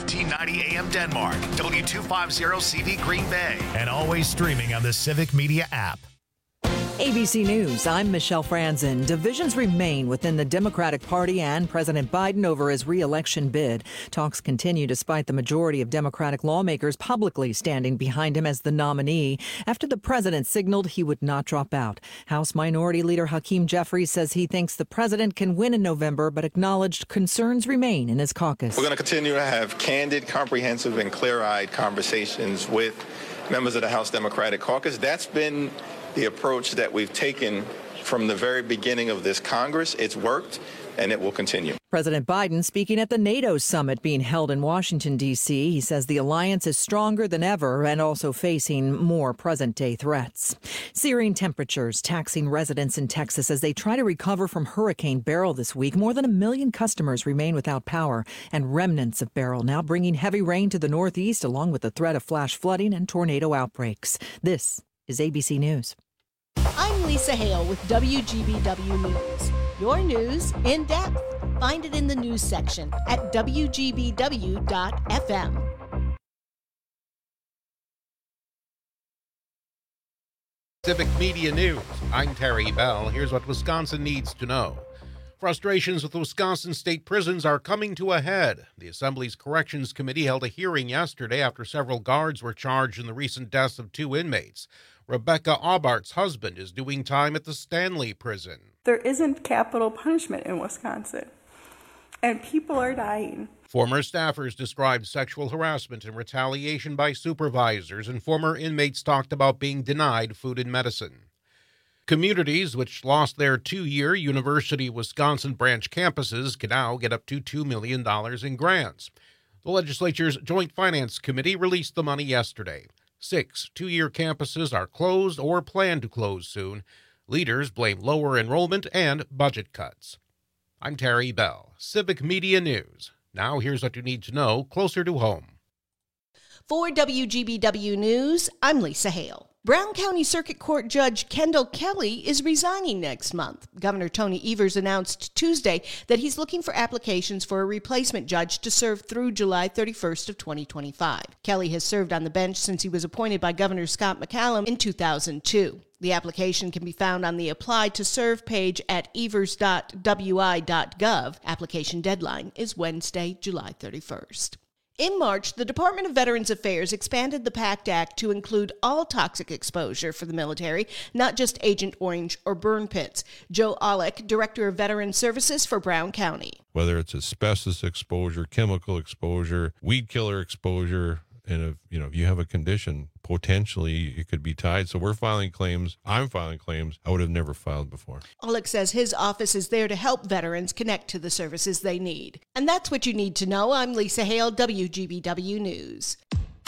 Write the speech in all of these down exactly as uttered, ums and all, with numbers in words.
fifteen ninety A M Denmark, W two fifty C V Green Bay, and always streaming on the Civic Media app. A B C News, I'm Michelle Franzen. Divisions remain within the Democratic Party and President Biden over his re-election bid. Talks continue despite the majority of Democratic lawmakers publicly standing behind him as the nominee after the president signaled he would not drop out. House Minority Leader Hakeem Jeffries says he thinks the president can win in November, but acknowledged concerns remain in his caucus. We're going to continue to have candid, comprehensive, and clear-eyed conversations with members of the House Democratic Caucus. That's been the approach that we've taken from the very beginning of this Congress. It's worked, and it will continue. President Biden speaking at the NATO summit being held in Washington, D C He says the alliance is stronger than ever and also facing more present-day threats. Searing temperatures taxing residents in Texas as they try to recover from Hurricane Beryl this week. More than a million customers remain without power, and remnants of Beryl now bringing heavy rain to the northeast along with the threat of flash flooding and tornado outbreaks. This is A B C News. I'm Lisa Hale with W G B W News. Your news in depth. Find it in the news section at W G B W dot F M. Civic Media News. I'm Terry Bell. Here's what Wisconsin needs to know. Frustrations with Wisconsin state prisons are coming to a head. The Assembly's Corrections Committee held a hearing yesterday after several guards were charged in the recent deaths of two inmates. Rebecca Aubart's husband is doing time at the Stanley Prison. There isn't capital punishment in Wisconsin, and people are dying. Former staffers described sexual harassment and retaliation by supervisors, and former inmates talked about being denied food and medicine. Communities which lost their two-year University of Wisconsin branch campuses can now get up to two million dollars in grants. The legislature's Joint Finance Committee released the money yesterday. Six two-year campuses are closed or plan to close soon. Leaders blame lower enrollment and budget cuts. I'm Terry Bell, Civic Media News. Now here's what you need to know closer to home. For W G B W News, I'm Lisa Hale. Brown County Circuit Court Judge Kendall Kelly is resigning next month. Governor Tony Evers announced Tuesday that he's looking for applications for a replacement judge to serve through July thirty-first of twenty twenty-five. Kelly has served on the bench since he was appointed by Governor Scott McCallum in two thousand two. The application can be found on the Apply to Serve page at evers dot w i dot gov. Application deadline is Wednesday, July thirty-first. In March, the Department of Veterans Affairs expanded the PACT Act to include all toxic exposure for the military, not just Agent Orange or burn pits. Joe Olick, Director of Veterans Services for Brown County. Whether it's asbestos exposure, chemical exposure, weed killer exposure, and if you know if you have a condition, potentially it could be tied. So we're filing claims. I'm filing claims I would have never filed before. Olick says his office is there to help veterans connect to the services they need. And that's what you need to know. I'm Lisa Hale, W G B W News.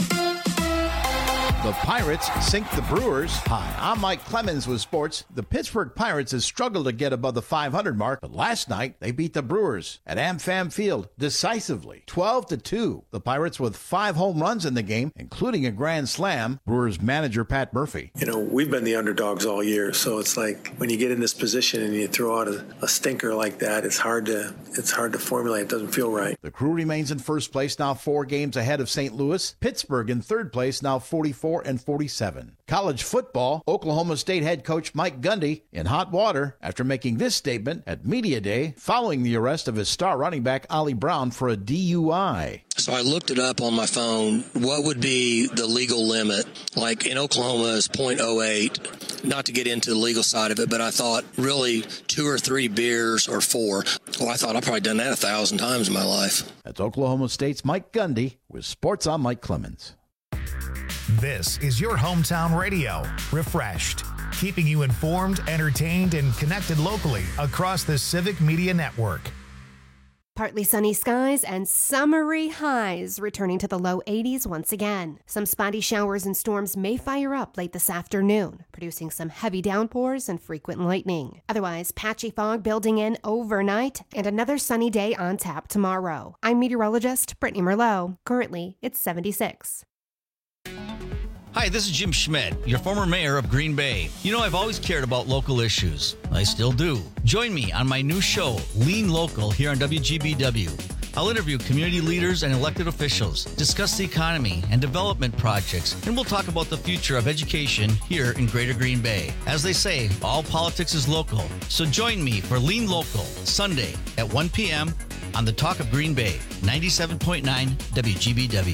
The Pirates sink the Brewers. Hi, I'm Mike Clemens with sports. The Pittsburgh Pirates have struggled to get above the five hundred mark, but last night they beat the Brewers at AmFam Field decisively, twelve to two. The Pirates with five home runs in the game, including a grand slam. Brewers manager Pat Murphy. You know, we've been the underdogs all year, so it's like when you get in this position and you throw out a, a stinker like that, it's hard to it's hard to formulate. It doesn't feel right. The Crew remains in first place, now four games ahead of Saint Louis. Pittsburgh in third place, now forty-four and forty-seven. College football, Oklahoma State head coach Mike Gundy in hot water after making this statement at Media Day following the arrest of his star running back Ollie Brown for a D U I. So I looked it up on my phone. What would be the legal limit? Like in Oklahoma is point oh eight. Not to get into the legal side of it, but I thought really two or three beers or four. Well, I thought I've probably done that a thousand times in my life. That's Oklahoma State's Mike Gundy with Sports on Mike Clemens. This is your hometown radio, Refreshed, keeping you informed, entertained, and connected locally across the Civic Media Network. Partly sunny skies and summery highs returning to the low eighties once again. Some spotty showers and storms may fire up late this afternoon, producing some heavy downpours and frequent lightning. Otherwise, patchy fog building in overnight and another sunny day on tap tomorrow. I'm meteorologist Brittany Merlot. Currently, it's seventy-six. Hi, this is Jim Schmidt, your former mayor of Green Bay. You know, I've always cared about local issues. I still do. Join me on my new show, Lean Local, here on W G B W. I'll interview community leaders and elected officials, discuss the economy and development projects, and we'll talk about the future of education here in Greater Green Bay. As they say, all politics is local. So join me for Lean Local, Sunday at one p.m. on the Talk of Green Bay, ninety-seven point nine W G B W.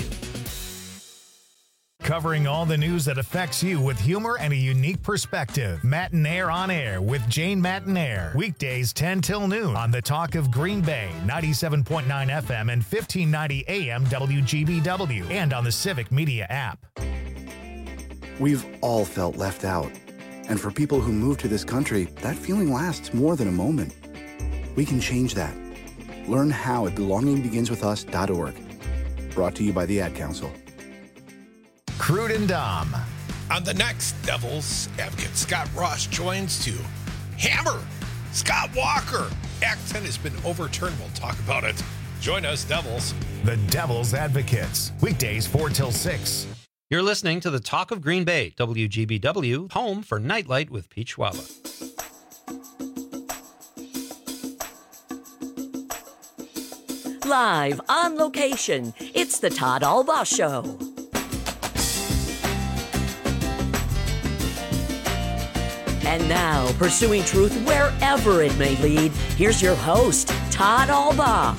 Covering all the news that affects you with humor and a unique perspective. Matinaire on Air with Jane Matinaire. Weekdays ten till noon on the Talk of Green Bay, ninety-seven point nine F M and fifteen ninety A M W G B W, and on the Civic Media app. We've all felt left out. And for people who move to this country, that feeling lasts more than a moment. We can change that. Learn how at belonging begins with us dot org. Brought to you by the Ad Council. Crude and Dom. On the next Devils Advocate, Scott Ross joins to hammer Scott Walker. Act ten has been overturned. We'll talk about it. Join us, Devils. The Devils Advocates. Weekdays four till six. You're listening to the Talk of Green Bay, W G B W, home for Nightlight with Pete Schwaba. Live on location, it's the Todd Albaugh Show. And now, pursuing truth wherever it may lead, here's your host, Todd Albaugh.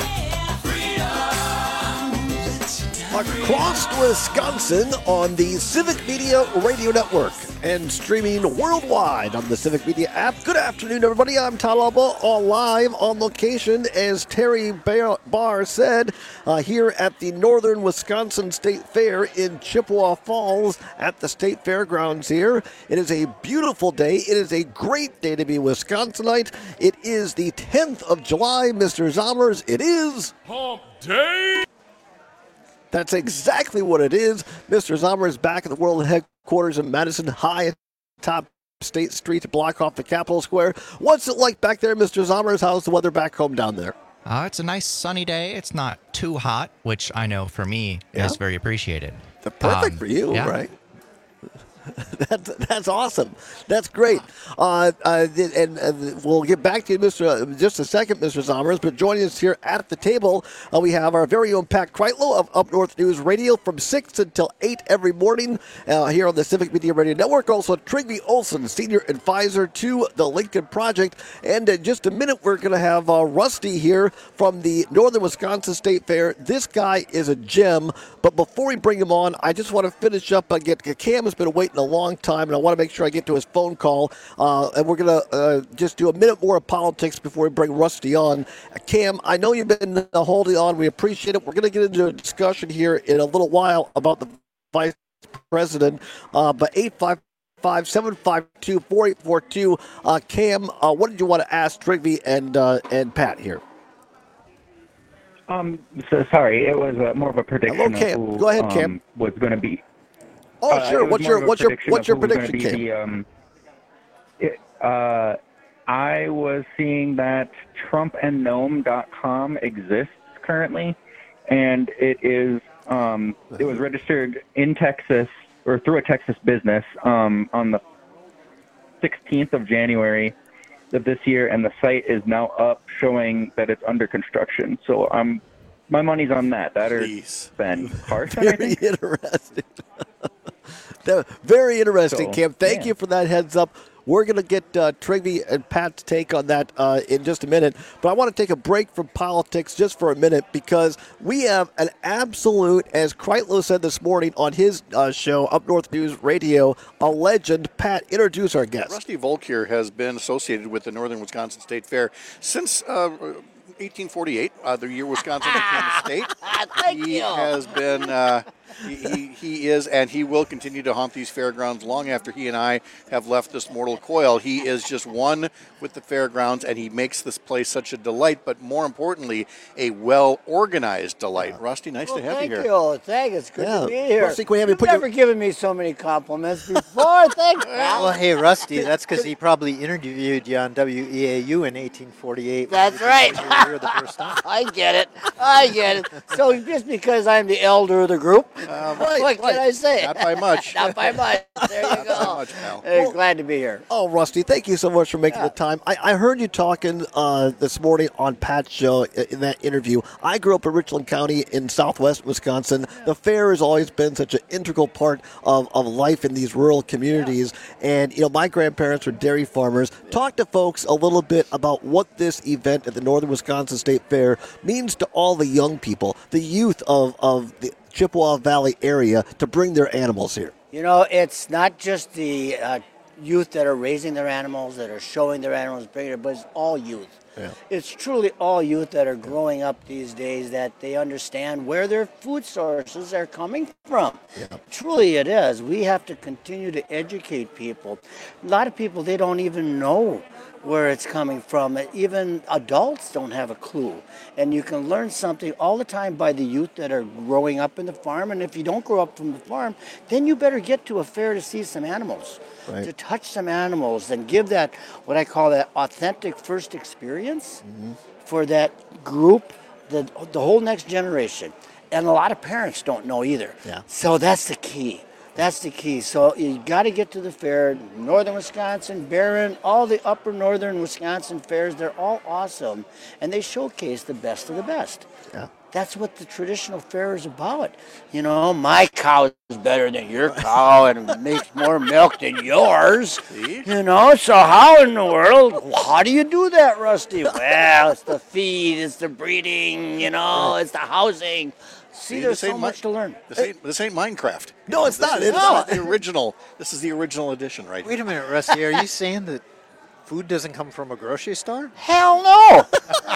Across Wisconsin on the Civic Media Radio Network and streaming worldwide on the Civic Media app. Good afternoon, everybody. I'm Todd Albaugh, on live on location, as Terry Barr said, uh, here at the Northern Wisconsin State Fair in Chippewa Falls at the State Fairgrounds here. It is a beautiful day. It is a great day to be Wisconsinite. It is the tenth of July, Mister Zommers. It is Hump Day. That's exactly what it is. Mister Zommer is back at the world headquarters in Madison High, top State Street to block off the Capitol Square. What's it like back there, Mister Zommers? How's the weather back home down there? Uh, it's a nice sunny day. It's not too hot, which I know for me yeah. is very appreciated. Perfect um, for you, yeah. right? That's that's awesome. That's great. Uh, uh, and, and we'll get back to you, Mister Uh, just a second, Mister Zommers. But joining us here at the table, uh, we have our very own Pat Kreitlow of Up North News Radio from six until eight every morning uh, here on the Civic Media Radio Network. Also, Trygve Olson, Senior Advisor to the Lincoln Project. And in just a minute, we're going to have uh, Rusty here from the Northern Wisconsin State Fair. This guy is a gem. But before we bring him on, I just want to finish up. Uh, get Cam has been waiting a long time, and I want to make sure I get to his phone call. Uh, and we're going to uh, just do a minute more of politics before we bring Rusty on. Uh, Cam, I know you've been uh, holding on. We appreciate it. We're going to get into a discussion here in a little while about the vice president. Uh, but eight five five, seven five two, four eight four two. Uh, Cam, uh, what did you want to ask Trygve and, uh, and Pat here? Um, so sorry, it was uh, more of a prediction. Okay, of who, go ahead, um, Cam. Was going to be. Oh, uh, sure. What's your what's your what's your prediction, Cam? The, um, it, uh, I was seeing that Trump and Gnome dot com exists currently, and it is um, it was registered in Texas or through a Texas business um, on the sixteenth of January of this year, and the site is now up, showing that it's under construction. So um, my money's on that. That or Ben Carson. Very interesting. Very interesting, So, Cam. Thank yeah. you for that heads up. We're going to get uh, Trygve and Pat's take on that uh, in just a minute. But I want to take a break from politics just for a minute, because we have an absolute, as Kreitlow said this morning on his uh, show, Up North News Radio, a legend. Pat, introduce our guest. Rusty Volkier has been associated with the Northern Wisconsin State Fair since uh, eighteen forty-eight, uh, the year Wisconsin became a state. Thank he you. has been, uh, he, he, he is, and he will continue to haunt these fairgrounds long after he and I have left this mortal coil. He is just one with the fairgrounds, and he makes this place such a delight, but more importantly, a well-organized delight. Rusty, nice well, to have thank you here. you. Thank you. It's good Yeah. to be here. Rusty, can we have you You've put your- never given me so many compliments before. Thanks, pal. Well, hey, Rusty, that's because he probably interviewed you on W E A U in eighteen forty-eight. That's right. You were here the first time. I get it. I get it. So just because I'm the elder of the group, Um, what right, can I say? Not by much. Not by much. There you Not go. by much, pal. Hey, Well- glad to be here. Oh, Rusty, thank you so much for making Yeah. the time. I, I heard you talking uh, this morning on Pat's show in that interview. I grew up in Richland County in southwest Wisconsin. The fair has always been such an integral part of, of life in these rural communities. And, you know, my grandparents were dairy farmers. Talk to folks a little bit about what this event at the Northern Wisconsin State Fair means to all the young people, the youth of, of the Chippewa Valley area to bring their animals here. You know, it's not just the uh, youth that are raising their animals, that are showing their animals, bringing it, but it's all youth. Yeah. It's truly all youth that are growing up these days that they understand where their food sources are coming from. Yeah. Truly it is. We have to continue to educate people. A lot of people, they don't even know where it's coming from. Even adults don't have a clue. And you can learn something all the time by the youth that are growing up in the farm. And if you don't grow up from the farm, then you better get to a fair to see some animals, Right. to touch some animals and give that, what I call that authentic first experience Mm-hmm. for that group, the, the whole next generation. And a lot of parents don't know either. Yeah. So that's the key. That's the key. So you got to get to the fair. Northern Wisconsin, Barron, all the upper northern Wisconsin fairs, they're all awesome. And they showcase the best of the best. Yeah. That's what the traditional fair is about. You know, my cow is better than your cow and makes more milk than yours. You know, so how in the world, how do you do that, Rusty? Well, it's the feed, it's the breeding, you know, it's the housing. See, there's this so ain't much Mi- to learn. This ain't, this ain't Minecraft. No, it's This not. is- It's this not. is the original. This is the original edition, right? Wait a minute, Rusty. Are you saying that food doesn't come from a grocery store? Hell no!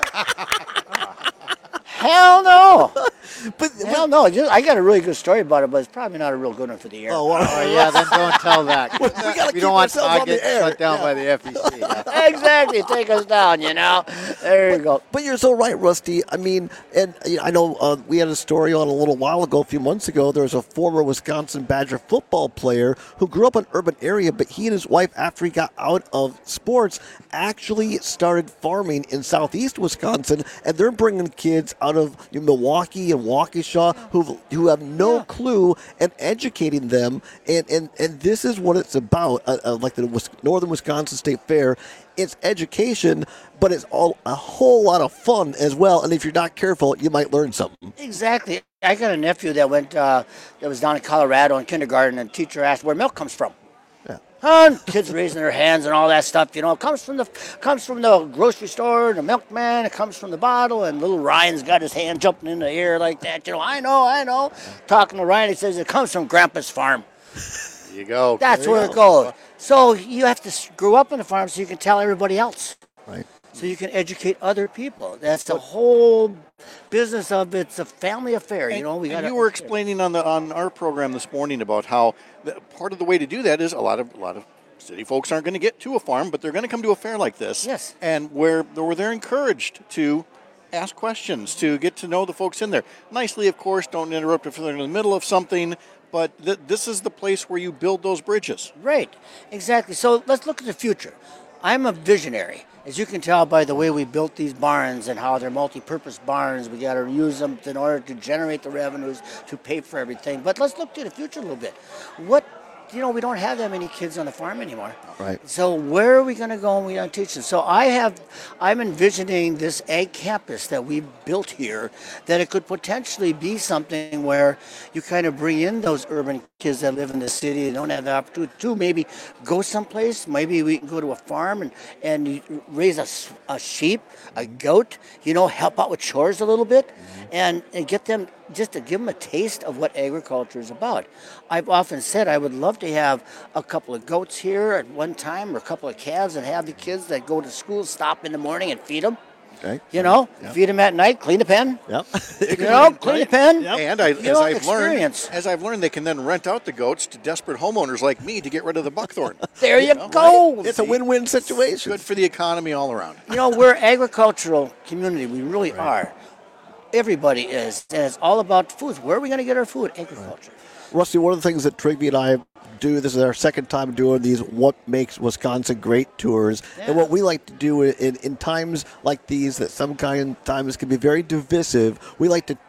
Hell no! But, Hell no! Just, I got a really good story about it, but it's probably not a real good one for the air. Oh, well, Oh, yeah, then don't tell that. we gotta we keep don't want ourselves to on the get air. shut down Yeah. by the F E C. Yeah. Exactly, take us down, you know? There you go. But you're so right, Rusty. I mean, and you know, I know uh, we had a story on a little while ago, a few months ago. There was a former Wisconsin Badger football player who grew up in an urban area, but he and his wife, after he got out of sports, actually started farming in southeast Wisconsin, and they're bringing kids out of you know, Milwaukee and Waukesha who who have no Yeah. clue and educating them. And, and, and this is what it's about, uh, uh, like the Wis- Northern Wisconsin State Fair. It's education, but it's all a whole lot of fun as well. And if you're not careful, you might learn something. Exactly. I got a nephew that went, uh, that was down in Colorado in kindergarten, and the teacher asked where milk comes from. Yeah. And kids raising their hands and all that stuff, you know, it comes from the comes from the grocery store, the milkman, it comes from the bottle, and little Ryan's got his hand jumping in the air like that, you know, I know, I know. Talking to Ryan, he says it comes from Grandpa's farm. There you go. That's There you where go. it goes. So you have to s- grow up in the farm so you can tell everybody else. Right. So you can educate other people. That's the whole business of it's a family affair. You know, we And got. you were explaining on the on our program this morning about how the, part of the way to do that is a lot of a lot of city folks aren't going to get to a farm, but they're going to come to a fair like this. Yes. And where where they're encouraged to ask questions, to get to know the folks in there nicely. Of course, don't interrupt if they're in the middle of something. But th- this is the place where you build those bridges. Right, exactly. So let's look at the future. I'm a visionary. As you can tell by the way we built these barns and how they're multi-purpose barns, we got to use them in order to generate the revenues to pay for everything. But let's look to the future a little bit. What, you know, we don't have that many kids on the farm anymore. Right. So where are we going to go and we don't teach them? So I have, I'm envisioning this ag campus that we've built here, that it could potentially be something where you kind of bring in those urban kids that live in the city and don't have the opportunity to maybe go someplace. Maybe we can go to a farm and, and you raise a, s- a sheep, a goat, you know, help out with chores a little bit and, and get them, just to give them a taste of what agriculture is about. I've often said I would love to have a couple of goats here at one time, or a couple of calves, and have the kids that go to school stop in the morning and feed them. Okay. You know, Yep. feed them at night, clean the pen. Yep. You know, clean the pen. And I, You as know, I've experience. learned, as I've learned, they can then rent out the goats to desperate homeowners like me to get rid of the buckthorn. There you know, go. right? It's a win-win situation. Good for the economy all around. You know, we're an agricultural community. We really are. Everybody is. And it's all about food. Where are we going to get our food? Agriculture. Rusty, one of the things that Trigby and I do, this is our second time doing these What Makes Wisconsin Great tours. And what we like to do in, in times like these that sometimes can be very divisive, we like to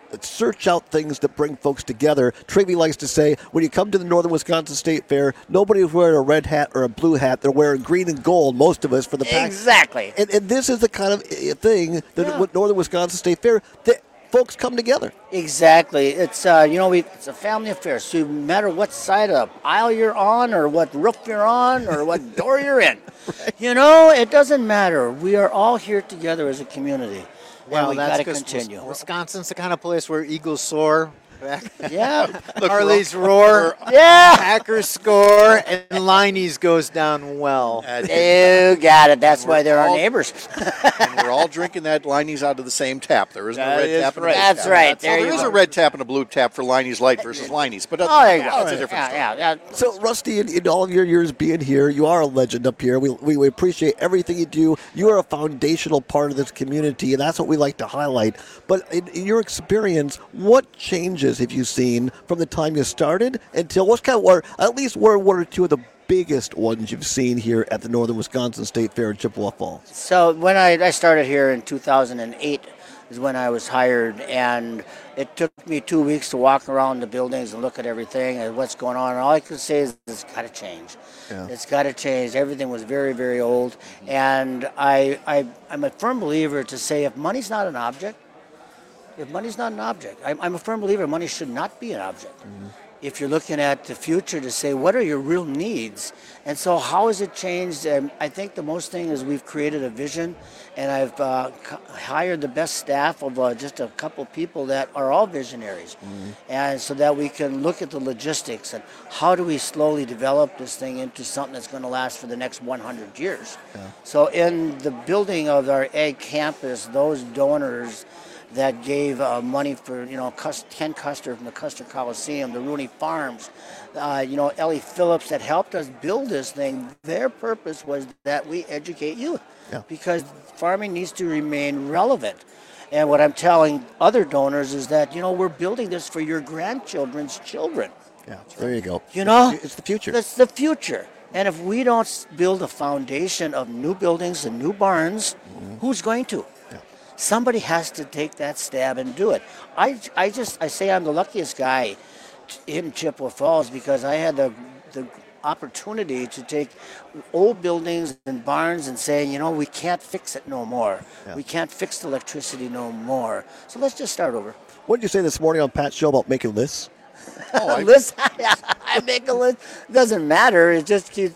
search out things that bring folks together. Trigby likes to say, when you come to the Northern Wisconsin State Fair, nobody's wearing a red hat or a blue hat. They're wearing green and gold, most of us, for the pack. Exactly. And, and this is the kind of thing that yeah. Northern Wisconsin State Fair, that folks come together. Exactly. It's uh, you know, we, it's a family affair. So no matter what side of the aisle you're on, or what roof you're on, or what door you're in, right. you know, it doesn't matter. We are all here together as a community. Well, and we that's got to because continue. Wisconsin's the kind of place where eagles soar. Yeah. Harleys roar. Yeah. Packers score, and Liney's goes down well. You got it. That's why they're all, our neighbors. And we're all drinking that Liney's out of the same tap. There isn't that a red is tap and a right. blue That's tap. right. That's, there well, there is go. a red tap and a blue tap for Liney's Light versus Liney's, but that's, oh, there you yeah, go. that's a different yeah, story. yeah, yeah. So, Rusty, in, in all of your years being here, you are a legend up here. We, we, we appreciate everything you do. You are a foundational part of this community, and that's what we like to highlight. But in, in your experience, what changes have you seen from the time you started until what's kind of, or at least what are one or two of the biggest ones you've seen here at the Northern Wisconsin State Fair in Chippewa Falls? So when I, I started here in two thousand eight is when I was hired, and it took me two weeks to walk around the buildings and look at everything and what's going on. And all I could say is it's got to change. Yeah. It's got to change. Everything was very, very old. And I, I, I'm a firm believer to say if money's not an object, if money's not an object, I'm, I'm a firm believer money should not be an object. Mm-hmm. If you're looking at the future to say, what are your real needs? And so how has it changed? Um, I think the most thing is we've created a vision, and I've uh, c- hired the best staff of uh, just a couple people that are all visionaries. Mm-hmm. And so that we can look at the logistics and how do we slowly develop this thing into something that's going to last for the next one hundred years. Yeah. So in the building of our Ag campus, those donors that gave uh, money for, you know, Ken Custer from the Custer Coliseum, the Rooney Farms, uh, you know, Ellie Phillips that helped us build this thing. Their purpose was that we educate youth yeah. because farming needs to remain relevant. And what I'm telling other donors is that, you know, we're building this for your grandchildren's children. Yeah, there you go. You know? It's the future. It's the future. And if we don't build a foundation of new buildings and new barns, mm-hmm. who's going to? Somebody has to take that stab and do it. I, I just I say I'm the luckiest guy in Chippewa Falls because I had the the opportunity to take old buildings and barns and say, you know, we can't fix it no more. Yeah. We can't fix the electricity no more. So let's just start over. What did you say this morning on Pat's show about making lists? Oh, I, list, I make a list. It doesn't matter. It just keeps.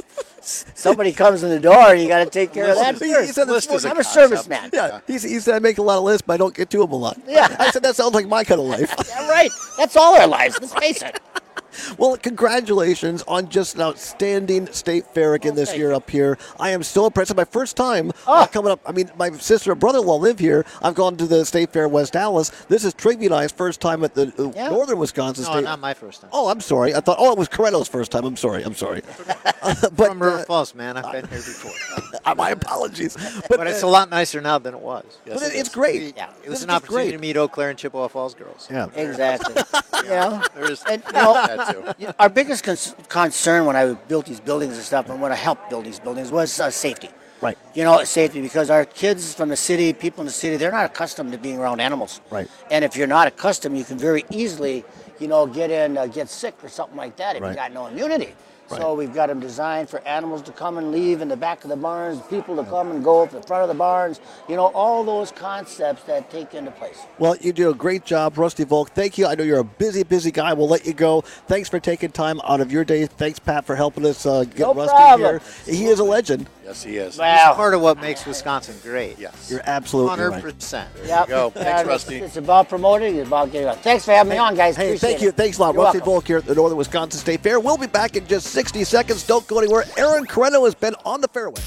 Somebody comes in the door, you got to take care list, of that first. He said list is I'm a, a serviceman. Yeah, he, he said I make a lot of lists, but I don't get to them a lot. Yeah. I said that sounds like my kind of life. Yeah, right. That's all our lives. Let's face it. Well, congratulations on just an outstanding state fair again this year up here. I am so impressed. It's my first time oh. uh, coming up. I mean, my sister and brother-in-law live here. I've gone to the state fair in West Dallas. This is Trigby and I's first time at the uh, yeah. Northern Wisconsin no, State. No, not my first time. Oh, I'm sorry. I thought, oh, it was Corretto's first time. I'm sorry. I'm sorry. uh, but, From River uh, Falls, man. I've been here before. My apologies. But, but it's uh, a lot nicer now than it was. Yes, it, it's great. Yeah, it was an opportunity great. to meet Eau Claire and Chippewa Falls girls. Yeah, exactly. yeah, there is and, you know, that too. Our biggest con- concern when I built these buildings and stuff, and when I helped build these buildings, was uh, safety. Right. You know, safety, because our kids from the city, people in the city, they're not accustomed to being around animals. Right. And if you're not accustomed, you can very easily, you know, get in, uh, get sick or something like that if right. you got no immunity. Right. So we've got them designed for animals to come and leave in the back of the barns, people to come and go up the front of the barns, you know, all those concepts that take into place. Well, you do a great job, Rusty Volk. Thank you. I know you're a busy, busy guy. We'll let you go. Thanks for taking time out of your day. Thanks, Pat, for helping us uh, get no Rusty problem. here. He is a legend. Yes, he is. Wow. He's part of what makes Wisconsin great. Yes. You're absolutely one hundred percent. right. There yep. you go. Thanks, uh, Rusty. It's about promoting. It's about getting on. Thanks for having me on, guys. Hey, Appreciate thank you. it. Thanks a lot. You're Rusty welcome. Volk here at the Northern Wisconsin State Fair. We'll be back in just sixty seconds. Don't go anywhere. Aaron Corretto has been on the fairway.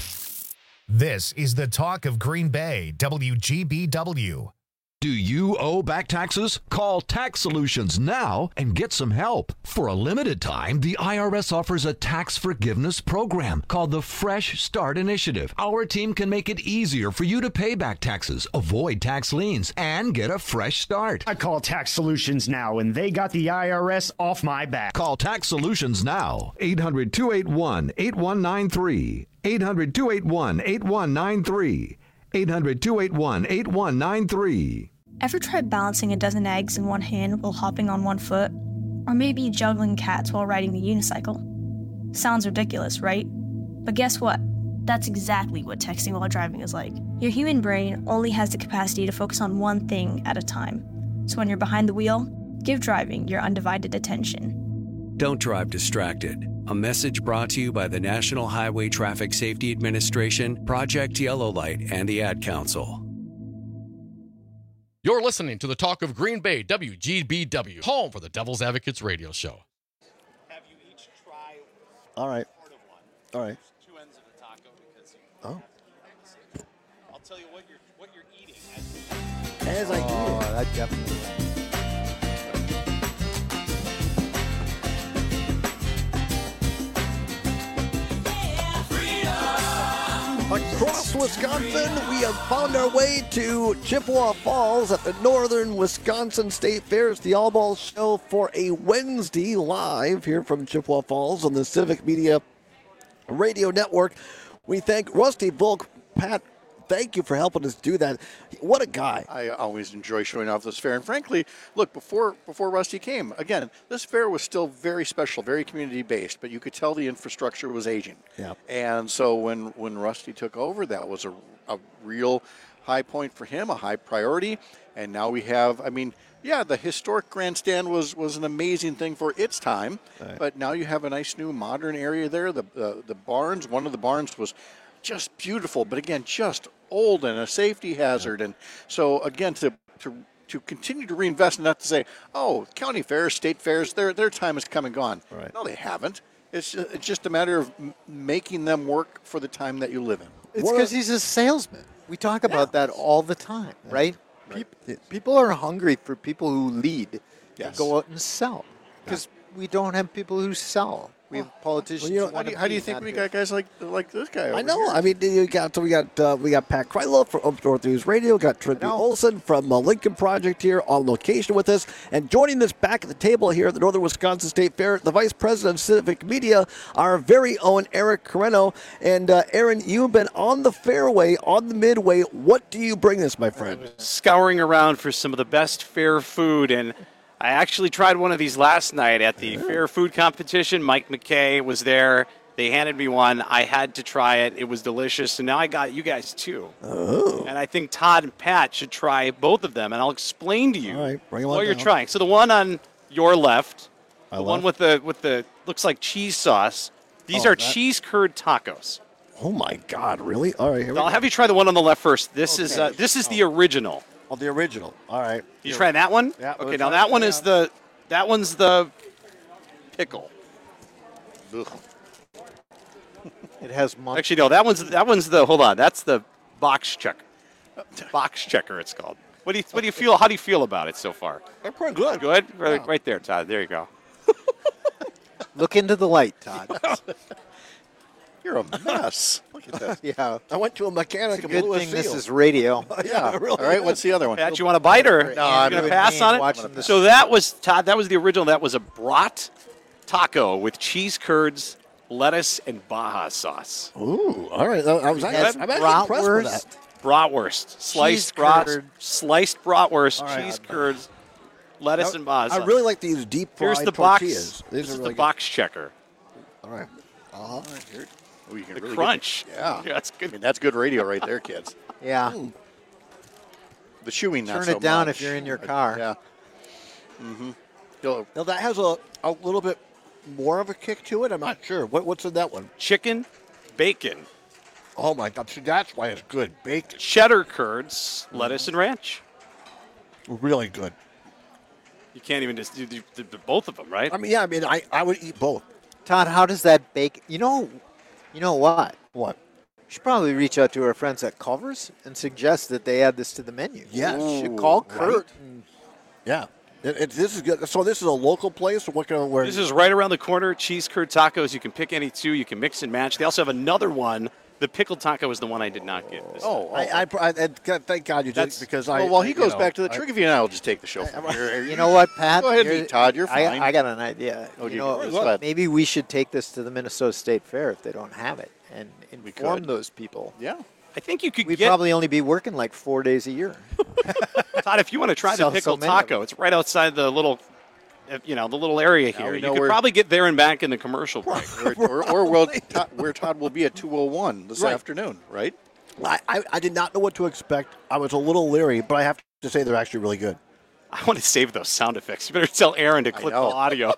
This is the talk of Green Bay, W G B W. Do you owe back taxes? Call Tax Solutions now and get some help. For a limited time, the I R S offers a tax forgiveness program called the Fresh Start Initiative. Our team can make it easier for you to pay back taxes, avoid tax liens, and get a fresh start. I call Tax Solutions now, and they got the I R S off my back. Call Tax Solutions now. eight hundred, two eight one, eight one nine three. eight hundred, two eight one, eight one nine three. eight hundred, two eight one, eight one nine three. Ever try balancing a dozen eggs in one hand while hopping on one foot? Or maybe juggling cats while riding the unicycle? Sounds ridiculous, right? But guess what? That's exactly what texting while driving is like. Your human brain only has the capacity to focus on one thing at a time. So when you're behind the wheel, give driving your undivided attention. Don't drive distracted. A message brought to you by the National Highway Traffic Safety Administration, Project Yellow Light, and the Ad Council. You're listening to the Talk of Green Bay, W G B W, home for the Devil's Advocates radio show. Have you each tried All right. part of one? All right. Two ends of a taco because you Oh. I'll tell you what you're what you're eating As I do. Oh, that definitely. Across Wisconsin, we have found our way to Chippewa Falls at the Northern Wisconsin State Fair. It's the All Balls Show for a Wednesday live here from Chippewa Falls on the Civic Media Radio Network. We thank Rusty Volk. Pat, thank you for helping us do that. What a guy. I always enjoy showing off this fair. And frankly, look, before before Rusty came, again, this fair was still very special, very community-based, but you could tell the infrastructure was aging. Yeah. And so when, when Rusty took over, that was a, a real high point for him, a high priority. And now we have, I mean, yeah, the historic grandstand was, was an amazing thing for its time, Right. but now you have a nice new modern area there. The, the, the barns, one of the barns was just beautiful, but again, just old and a safety hazard. And so again, to, to to continue to reinvest and not to say, oh, county fairs, state fairs, their their time has come and gone. Right. No, they haven't. It's just, it's just a matter of m- making them work for the time that you live in. It's because he's a salesman. We talk about that all the time, right? Right. Peop- People are hungry for people who lead Yes. and go out and sell. Because we don't have people who sell. We have politicians. Well, you know, who how wanna do you, how do you be, think not we do. got guys like like this guy? Over I know. here? I mean, you got so we got uh, we got Pat Krylo from Up North News Radio. Got Trinity Olson from uh, Lincoln Project here on location with us, and joining us back at the table here at the Northern Wisconsin State Fair, the Vice President of Civic Media, our very own Eric Carreno. And uh, Aaron, you've been on the fairway, on the midway. What do you bring us, my friend? Scouring around for some of the best fair food, and I actually tried one of these last night at the fair food competition. Mike McKay was there. They handed me one. I had to try it. It was delicious, and now I got you guys too. Oh. And I think Todd and Pat should try both of them, and I'll explain to you All right, bring 'em on what you're down. trying. So the one on your left, My the one left? with the with the looks like cheese sauce. These Oh, are that- cheese curd tacos. Oh my God! Really? All right. Here we I'll go. have you try the one on the left first. This is Okay. uh, this is the original. Oh, the original. All right. You try that one? Yeah, Okay, we'll now try that it, one yeah. is the that one's the pickle. It has month. Actually, no, that one's that one's the hold on. That's the box checker. Box checker, it's called. What do you what do you feel? How do you feel about it so far? They're pretty good. Good, right, right there, Todd. There you go. Look into the light, Todd. You're a mess. Look at that. Yeah. I went to a mechanic It's a and good blew a thing this seal. is radio. Yeah, really. All right, what's the other one? Pat, you want to bite or No, you I'm going to good. pass on Watching it? this. So that was Todd. That was the original. That was a brat taco with cheese curds, lettuce, and Baja sauce. Ooh, all right. I was Has actually, I'm actually impressed with bratwurst. that. Bratwurst, sliced Cheese brat, curd. sliced bratwurst, All right. cheese curds, lettuce, and Baja I sauce. really like these deep fried Here's the box. tortillas. These This are is really the good. box checker. All right. Uh-huh. Oh, you can The really crunch. Get, yeah. Yeah, that's good. I mean, that's good radio right there, kids. Yeah. The chewing, not Turn so it down much. if you're in your car. Yeah. Mm-hmm. You'll- Now that has a, a little bit more of a kick to it. I'm not sure. What, what's in that one? Chicken, bacon, Oh my God! See, that's why it's good. Bacon, cheddar curds, lettuce, and ranch. really good. You can't even just do the, the, the both of them, right? I mean, yeah. I mean, I, I would eat both. Todd, how does that bake? You know, you know what? What? We should probably reach out to our friends at Culver's and suggest that they add this to the menu. Yes. You should call Kurt. and- Yeah. It, it, this is good. So this is a local place. What kind of where? This is right around the corner. Cheese curd tacos. You can pick any two. You can mix and match. They also have another one. The pickled taco is the one I did not get. This Oh, oh. I, I, I, I thank God you did That's- because I. well, while he you goes know, back to the I- Triggerview, and I will just take the show from here. You know what, Pat? Go ahead and You're- eat, Todd. You're I, fine. I got an idea. Oh, you you know, go. Go ahead. maybe we should take this to the Minnesota State Fair if they don't have it and inform could. those people. Yeah. I think you could We'd get. probably only be working like four days a year. Todd, if you want to try So- the so pickle many of taco, it's right outside the little, uh, you know, the little area Now here. we You know could where- probably get there and back in the commercial break. or, or, or well, Todd, where Todd will be at two oh one this Right. afternoon, right? I, I, I did not know what to expect. I was a little leery, but I have to say they're actually really good. I want to save those sound effects. You better tell Aaron to clip the know. audio.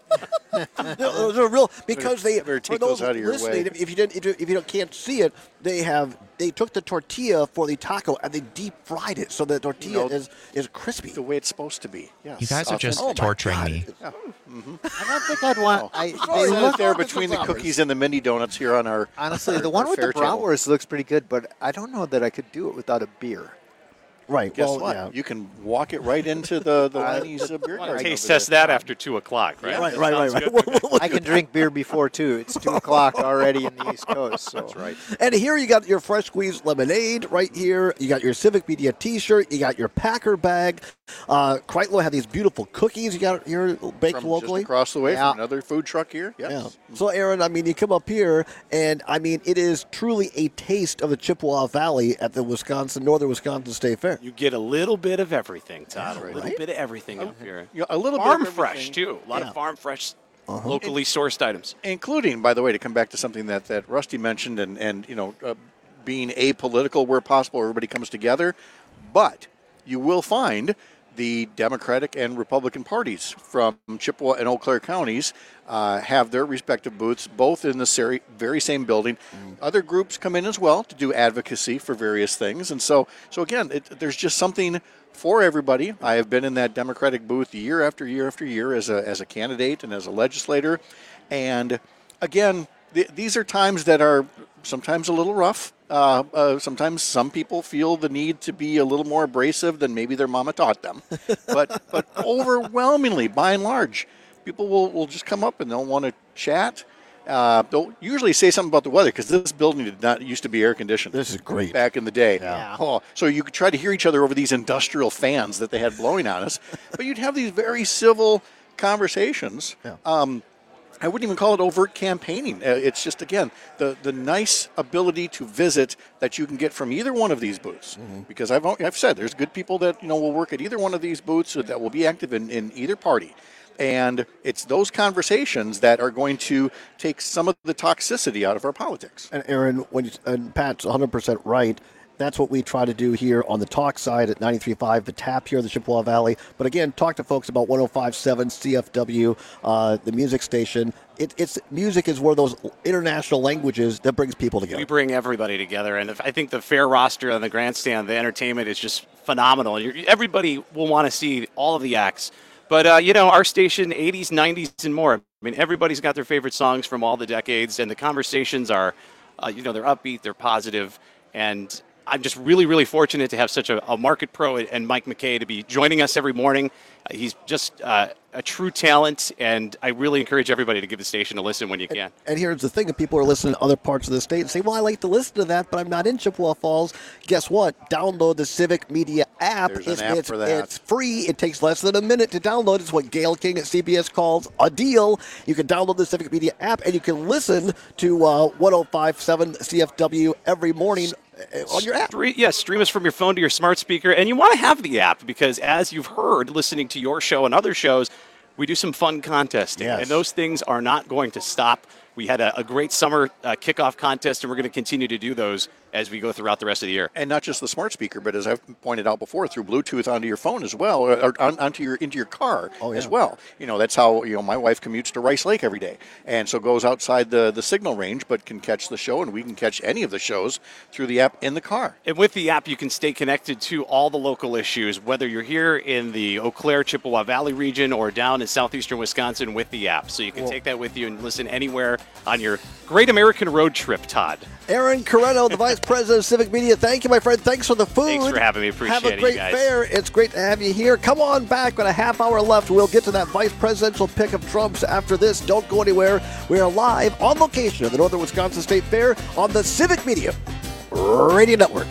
No, they're real because they better for take those those out of your listening, way. if you didn't, if you, if you don't, can't see it, they have they took the tortilla for the taco and they deep fried it so the tortilla You know, is is crispy the way it's supposed to be. Yes. You guys are just Oh my torturing God. me. Yeah. Mm-hmm. I don't think I'd want. I, They they look look there Mister between the Summers. cookies and the mini donuts here on our honestly. our- The one our with fair the table. bratwurst looks pretty good, but I don't know that I could do it without a beer. right. Guess well, what? yeah. You can walk it right into the the Lanny's uh, beer garden. Taste over test there. that after two o'clock, right? Right, That right, right, sounds right. good. I can drink beer before two. It's two o'clock already in the East Coast. So. That's right. And here you got your fresh squeezed lemonade right here. You got your Civic Media T-shirt. You got your Packer bag. Uh, Kreitlow had these beautiful cookies you got here baked From locally. just across the way Yeah. from another food truck here. Yes. Yeah. So, Aaron, I mean, you come up here, and I mean, it is truly a taste of the Chippewa Valley at the Wisconsin Northern Wisconsin State Fair. You get a little bit of everything, Todd. Yeah, a little right. bit of everything up here. Yeah, a little farm bit of fresh everything. too. A lot Yeah. of farm fresh, Uh-huh. locally sourced items. Including, by the way, to come back to something that, that Rusty mentioned, and, and you know, uh, being apolitical where possible, everybody comes together. But you will find the Democratic and Republican parties from Chippewa and Eau Claire counties uh, have their respective booths, both in the seri- very same building. Mm. Other groups come in as well to do advocacy for various things, and so, so again, it, there's just something for everybody. I have been in that Democratic booth year after year after year as a as a candidate and as a legislator, and again, th- these are times that are sometimes a little rough. Uh, uh, sometimes some people feel the need to be a little more abrasive than maybe their mama taught them, but but overwhelmingly, by and large, people will, will just come up and they'll want to chat. Uh, they'll usually say something about the weather because this building did not used to be air conditioned. This is great. Back in the day. Yeah. Oh, so you could try to hear each other over these industrial fans that they had blowing on us, but you'd have these very civil conversations. Yeah. Um, I wouldn't even call it overt campaigning. Uh, it's just, again, the, the nice ability to visit that you can get from either one of these booths. Mm-hmm. Because I've, al- I've said there's good people that you know will work at either one of these booths that will be active in, in either party. And it's those conversations that are going to take some of the toxicity out of our politics. And Aaron, when you, and Pat's one hundred percent right. That's what we try to do here on the talk side at ninety-three point five, the tap here in the Chippewa Valley. But again, talk to folks about one oh five point seven C F W, uh, the music station. It, it's music is one of those international languages that brings people together. We bring everybody together, and I think the fair roster on the grandstand, the entertainment is just phenomenal. You're, everybody will want to see all of the acts. But, uh, you know, our station, eighties, nineties, and more. I mean, everybody's got their favorite songs from all the decades, and the conversations are, uh, you know, they're upbeat, they're positive, and I'm just really, really fortunate to have such a, a market pro and Mike McKay to be joining us every morning. Uh, he's just uh, a true talent, and I really encourage everybody to give the station a listen when you can. And here's the thing, if people are listening to other parts of the state and say, well, I like to listen to that, but I'm not in Chippewa Falls, guess what? Download the Civic Media app. There's an it's, app it's, for that. It's free. It takes less than a minute to download. It's what Gail King at C B S calls a deal. You can download the Civic Media app, and you can listen to uh, one oh five point seven C F W every morning on your app. Stream, yes, stream us from your phone to your smart speaker. And you want to have the app because, as you've heard, listening to your show and other shows, we do some fun contesting. Yes. And those things are not going to stop. We had a, a great summer uh, kickoff contest, and we're going to continue to do those as we go throughout the rest of the year. And not just the smart speaker, but as I've pointed out before, through Bluetooth onto your phone as well, or, or on, onto your into your car Oh, yeah. as well. You know, that's how you know my wife commutes to Rice Lake every day, and so goes outside the the signal range, but can catch the show, and we can catch any of the shows through the app in the car. And with the app, you can stay connected to all the local issues, whether you're here in the Eau Claire, Chippewa Valley region or down in southeastern Wisconsin with the app. So you can Well- take that with you and listen anywhere on your great American road trip, Todd. Aaron Corretto, the Vice President of Civic Media. Thank you, my friend. Thanks for the food. Thanks for having me. Appreciate Have a it, great you guys. fair. It's great to have you here. Come on back. Got a half hour left. We'll get to that vice presidential pick of Trump's after this. Don't go anywhere. We are live on location at the Northern Wisconsin State Fair on the Civic Media Radio Network.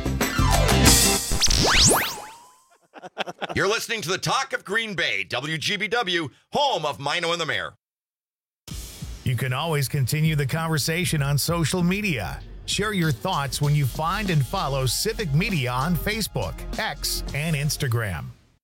You're listening to the Talk of Green Bay, W G B W, home of Mino and the Mayor. You can always continue the conversation on social media. Share your thoughts when you find and follow Civic Media on Facebook, X, and Instagram.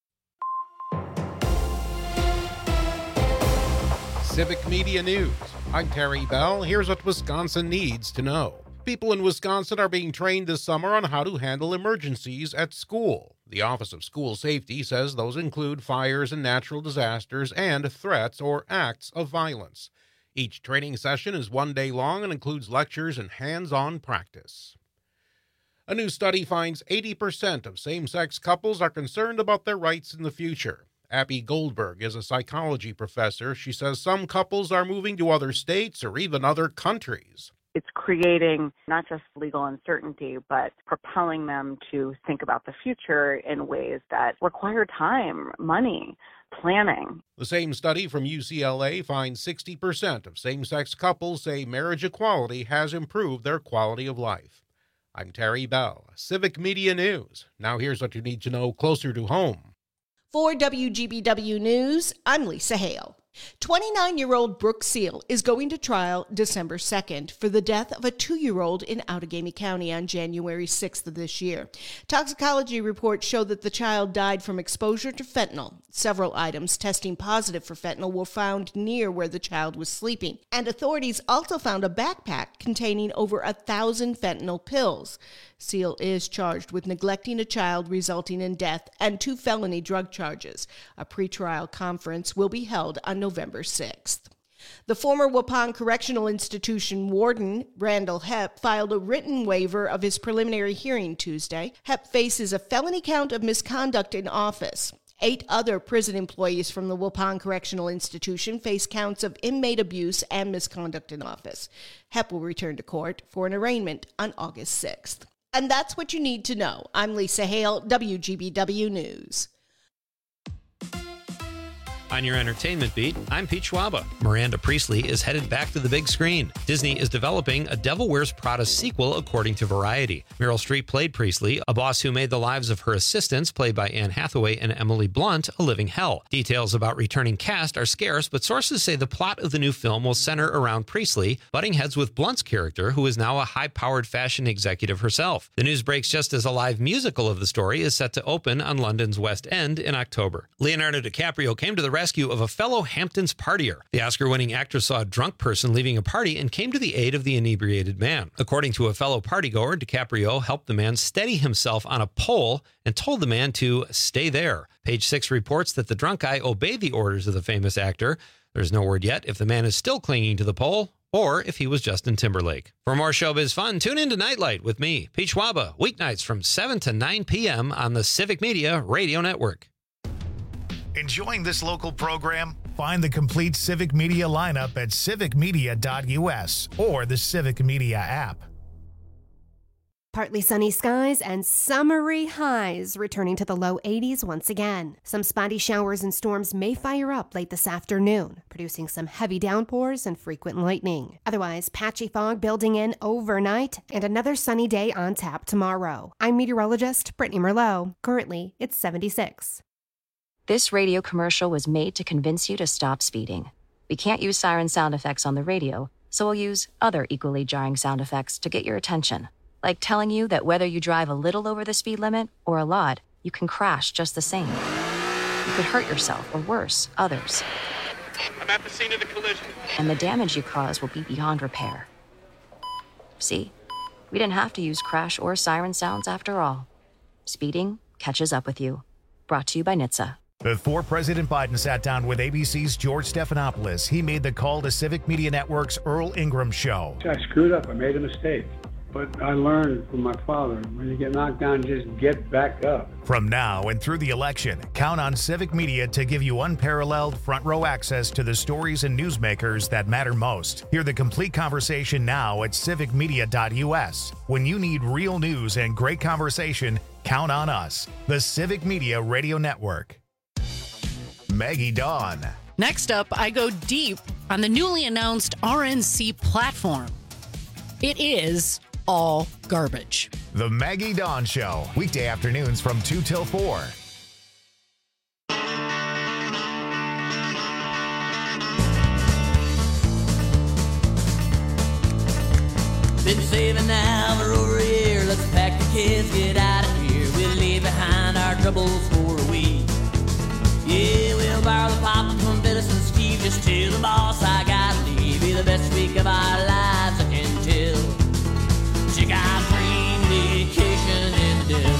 Civic Media News. I'm Terry Bell. Here's what Wisconsin needs to know. People in Wisconsin are being trained this summer on how to handle emergencies at school. The Office of School Safety says those include fires and natural disasters and threats or acts of violence. Each training session is one day long and includes lectures and hands-on practice. A new study finds eighty percent of same-sex couples are concerned about their rights in the future. Abby Goldberg is a psychology professor. She says some couples are moving to other states or even other countries. It's creating not just legal uncertainty, but propelling them to think about the future in ways that require time, money, planning. The same study from U C L A finds sixty percent of same-sex couples say marriage equality has improved their quality of life. I'm Terry Bell, Civic Media News. Now here's what you need to know closer to home. For W G B W News, I'm Lisa Hale. twenty-nine-year-old Brooke Seal is going to trial December second for the death of a two-year-old in Outagamie County on January sixth of this year. Toxicology reports show that the child died from exposure to fentanyl. Several items testing positive for fentanyl were found near where the child was sleeping, and authorities also found a backpack containing over a thousand fentanyl pills. Seal is charged with neglecting a child resulting in death and two felony drug charges. A pretrial conference will be held on November sixth. The former Waupun Correctional Institution warden, Randall Hepp, filed a written waiver of his preliminary hearing Tuesday. Hepp faces a felony count of misconduct in office. Eight other prison employees from the Waupun Correctional Institution face counts of inmate abuse and misconduct in office. Hepp will return to court for an arraignment on August sixth. And that's what you need to know. I'm Lisa Hale, W G B W News. On your entertainment beat, I'm Pete Schwaba. Miranda Priestley is headed back to the big screen. Disney is developing a Devil Wears Prada sequel, according to Variety. Meryl Streep played Priestley, a boss who made the lives of her assistants, played by Anne Hathaway and Emily Blunt, a living hell. Details about returning cast are scarce, but sources say the plot of the new film will center around Priestley, butting heads with Blunt's character, who is now a high-powered fashion executive herself. The news breaks just as a live musical of the story is set to open on London's West End in October. Leonardo DiCaprio came to the rescue of a fellow Hamptons partier. The Oscar-winning actor saw a drunk person leaving a party and came to the aid of the inebriated man. According to a fellow partygoer, DiCaprio helped the man steady himself on a pole and told the man to stay there. Page Six reports that the drunk guy obeyed the orders of the famous actor. There's no word yet if the man is still clinging to the pole or if he was Justin Timberlake. For more showbiz fun, tune in to Nightlight with me, Pete Schwaba, weeknights from seven to nine p.m. on the Civic Media Radio Network. Enjoying this local program? Find the complete Civic Media lineup at civic media dot u s or the Civic Media app. Partly sunny skies and summery highs returning to the low eighties once again. Some spotty showers and storms may fire up late this afternoon, producing some heavy downpours and frequent lightning. Otherwise, patchy fog building in overnight and another sunny day on tap tomorrow. I'm meteorologist Brittany Merlot. Currently, it's seventy-six. This radio commercial was made to convince you to stop speeding. We can't use siren sound effects on the radio, so we'll use other equally jarring sound effects to get your attention. Like telling you that whether you drive a little over the speed limit or a lot, you can crash just the same. You could hurt yourself or worse, others. I'm at the scene of the collision. And the damage you cause will be beyond repair. See? We didn't have to use crash or siren sounds after all. Speeding catches up with you. Brought to you by N H T S A. Before President Biden sat down with A B C's George Stephanopoulos, he made the call to Civic Media Network's Earl Ingram Show. I screwed up. I made a mistake. But I learned from my father, when you get knocked down, just get back up. From now and through the election, count on Civic Media to give you unparalleled front row access to the stories and newsmakers that matter most. Hear the complete conversation now at civic media dot u s. When you need real news and great conversation, count on us, the Civic Media Radio Network. Maggie Dawn. Next up, I go deep on the newly announced R N C platform. It is all garbage. The Maggie Dawn Show, weekday afternoons from two till four. Been saving now for over a year. Let's pack the kids, get out of here. We'll leave behind our troubles for a week. Yeah, we'll borrow the pop from Phyllis and Steve. Just tell the boss I gotta leave. Be the best week of our lives, I can tell. Check out Green Vacation in the Dell.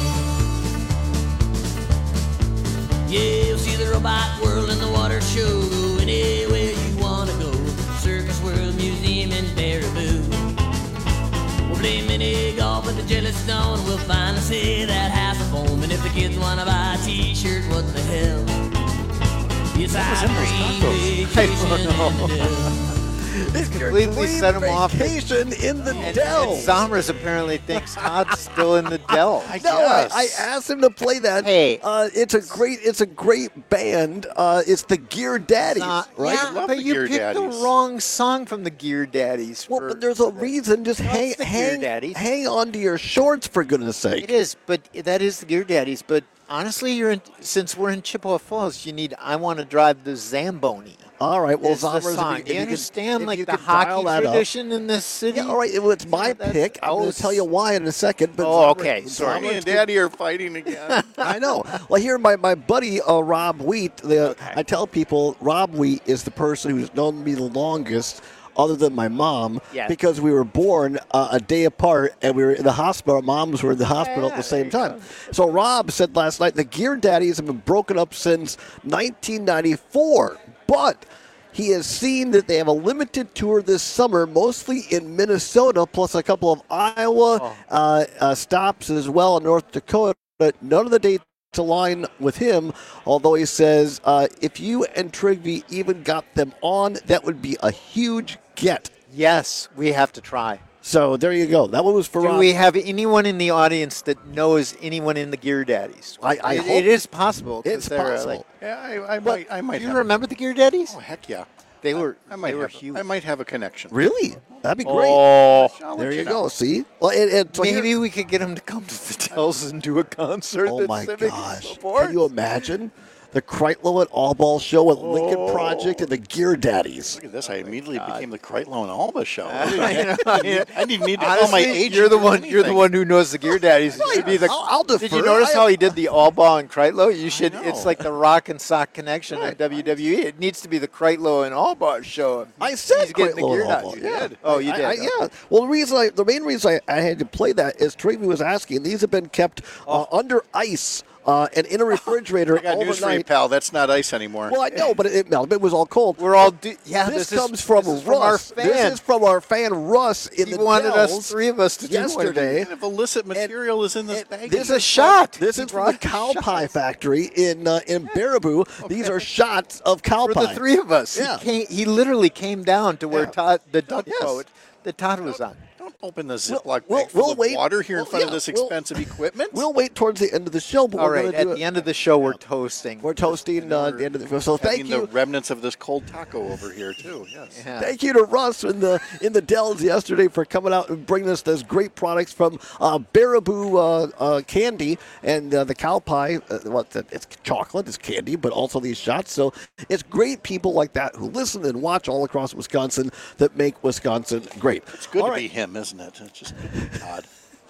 Yeah, you'll see the robot world and the water show. Go anywhere you wanna go. Circus World Museum in Baraboo. We'll play mini golf at the Jellystone. We'll finally see that house of foam. And if the kids wanna buy a t-shirt, what the hell? Yes, I'm Green Vacation in the Dell. It's completely set him off. Vacation in the and, Dell. And Somers apparently thinks Todd's still in the Dell. I no, I, I asked him to play that. Hey, uh, it's a great, it's a great band. Uh, it's the Gear Daddies, not, right? Yeah, but you Gear picked Daddies. the wrong song from the Gear Daddies. Well, but there's a reason. Just hang, hang, hang on to your shorts, for goodness sake. It is, but that is the Gear Daddies. But honestly, you're in, since we're in Chippewa Falls, you need "I Want to Drive the Zamboni." All right, well, Zombers, Zombers, if you, if you understand could, like you the hockey tradition up. in this city? Yeah, all right, well, it's my yeah, pick. I'm going to tell you why in a second. But oh, Zombers, okay. Sorry. Me and Daddy are fighting again. I know. Well, here, my, my buddy uh, Rob Wheat, the, okay. I tell people Rob Wheat is the person who's known me the longest, other than my mom, yes. because we were born uh, a day apart and we were in the hospital. Our moms were in the hospital yeah, at the same time. Go. So Rob said last night the Gear Daddies have been broken up since nineteen ninety-four, but he has seen that they have a limited tour this summer, mostly in Minnesota, plus a couple of Iowa oh. uh, uh, stops as well in North Dakota. But none of the dates align with him, although he says uh, if you and Trigby even got them on, that would be a huge get. Yes, we have to try. So there you go. That one was for Do Rob. we have anyone in the audience that knows anyone in the Gear Daddies? I, I it, hope it is possible. It's possible. Like, yeah, I, I might. I might. Do you have remember the Gear Daddies? Oh heck yeah! They were. I, I might they were have. huge. I might have a connection. Really? That'd be great. Oh, there you, you go. know. See? Well, and, and so maybe here, we could get them to come to the Dells and do a concert. oh that my Civic gosh! supports. Can you imagine? The Kreitlow and Allball show with Oh. Lincoln Project and the Gear Daddies. Look at this! I immediately God. became the Kreitlow and Alba show. I, I didn't, I, I didn't, I didn't need to Honestly, call my agent. You're the one. You're the anything. one who knows the Gear Daddies. You should be the, I'll, I'll defer. Did you notice I, how he did the Allball and Kreitlow? You should. know. It's like the Rock and Sock connection Right. at W W E. It needs to be the Kreitlow and Allball show. I said He's getting the Kreitlow Gear and Daddies. Allball. You Yeah. did. Oh, you I, did. I, okay. yeah. Well, the reason I, the main reason I, I had to play that is Trigby was asking. These have been kept uh, Oh. under ice. Uh, and in a refrigerator I got overnight. news for you, pal. That's not ice anymore. Well, I know, but it, it, it was all cold. We're all. Do- yeah, this, this comes is, from this is Russ. From our fan. This is from our fan Russ in he the wanted Dells us, three of us, to yesterday. And if illicit material is in this And bag, this is a shot. This He is from the brought cow shots. pie factory in uh, in Baraboo. Okay. These are shots of cow For pie. the three of us. Yeah. He, came, he literally came down to where Yeah. Todd, the duck Yes. boat that Todd was on. Don't open the We'll- Ziploc we'll- bag full we'll of wait. water here in Well, front yeah, of this we'll- expensive equipment. We'll wait towards the end of the show, but All we're right, going to at do the it. end of the show, we're toasting. We're toasting uh, the end of the so thank Having you. the remnants of this cold taco over here too. Yes. Yeah. Thank you to Russ in the in the Dells yesterday for coming out and bringing us those great products from uh, Baraboo uh, uh, candy and uh, the cow pie. Uh, what the, it's chocolate, it's candy, but also these shots. So it's great people like that who listen and watch all across Wisconsin that make Wisconsin great. It's good All to right. be him, isn't it? It's just good to be Todd.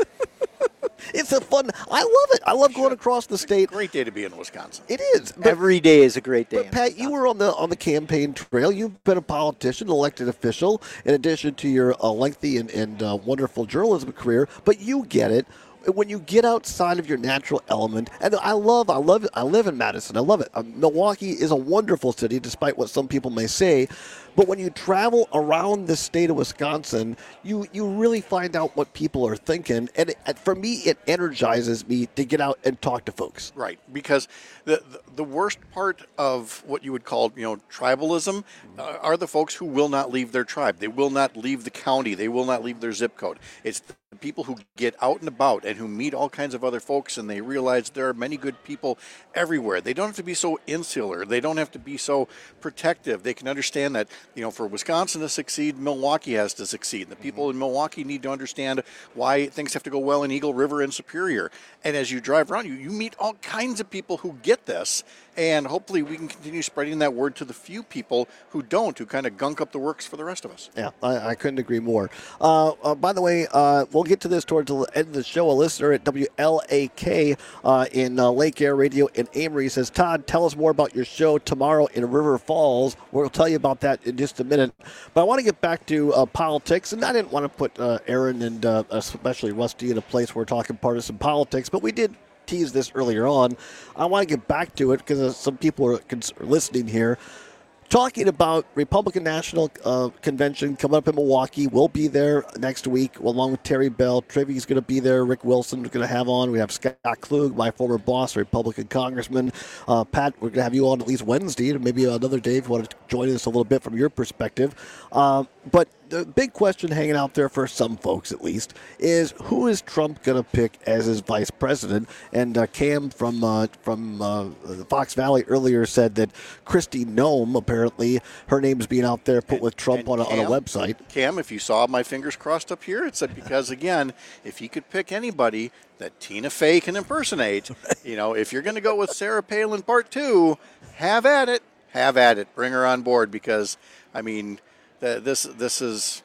It's a fun. I love it. I love going across the state. Great day to be in Wisconsin. It is. But, Every day is a great day. but Pat, you were on the on the campaign trail. You've been a politician, elected official, in addition to your uh, lengthy and, and uh, wonderful journalism career. But you get it. When you get outside of your natural element, and I love, I love it. I live in Madison. I love it. Um, Milwaukee is a wonderful city, despite what some people may say. But when you travel around the state of Wisconsin, you, you really find out what people are thinking. And it, for me, it energizes me to get out and talk to folks. Right, because the, the the worst part of what you would call, you know, tribalism uh, are the folks who will not leave their tribe. They will not leave the county. They will not leave their zip code. It's the people who get out and about and who meet all kinds of other folks, and they realize there are many good people everywhere. They don't have to be so insular. They don't have to be so protective. They can understand that, you know, for Wisconsin to succeed, Milwaukee has to succeed. The people in Milwaukee need to understand why things have to go well in Eagle River and Superior. And as you drive around, you, you meet all kinds of people who get this. And hopefully we can continue spreading that word to the few people who don't, who kind of gunk up the works for the rest of us. Yeah, I, I couldn't agree more. Uh, uh, by the way, uh, we'll get to this towards the end of the show. A listener at W L A K uh, in uh, Lake Air Radio in Amory says, Todd, tell us more about your show tomorrow in River Falls. We'll tell you about that in just a minute. But I want to get back to uh, politics, and I didn't want to put uh, Aaron and uh, especially Rusty in a place where we're talking partisan politics, but we did tease this earlier on. I want to get back to it because uh, some people are cons- listening here. Talking about Republican National uh, Convention coming up in Milwaukee. We'll be there next week along with Terry Bell. Trivy's going to be there. Rick Wilson is going to have on. We have Scott Klug, my former boss, a Republican congressman. Uh, Pat, we're going to have you on at least Wednesday, and maybe another day if you want to join us a little bit from your perspective. Uh, but the big question hanging out there for some folks, at least, is who is Trump going to pick as his vice president? And uh, Cam from uh, from uh, Fox Valley earlier said that Kristi Noem, apparently, her name's being out there put with Trump on a, Cam, on a website. Cam, if you saw my fingers crossed up here, it said because, again, if he could pick anybody that Tina Fey can impersonate, you know, if you're going to go with Sarah Palin part two, have at it. Have at it. Bring her on board because, I mean, the, this this is,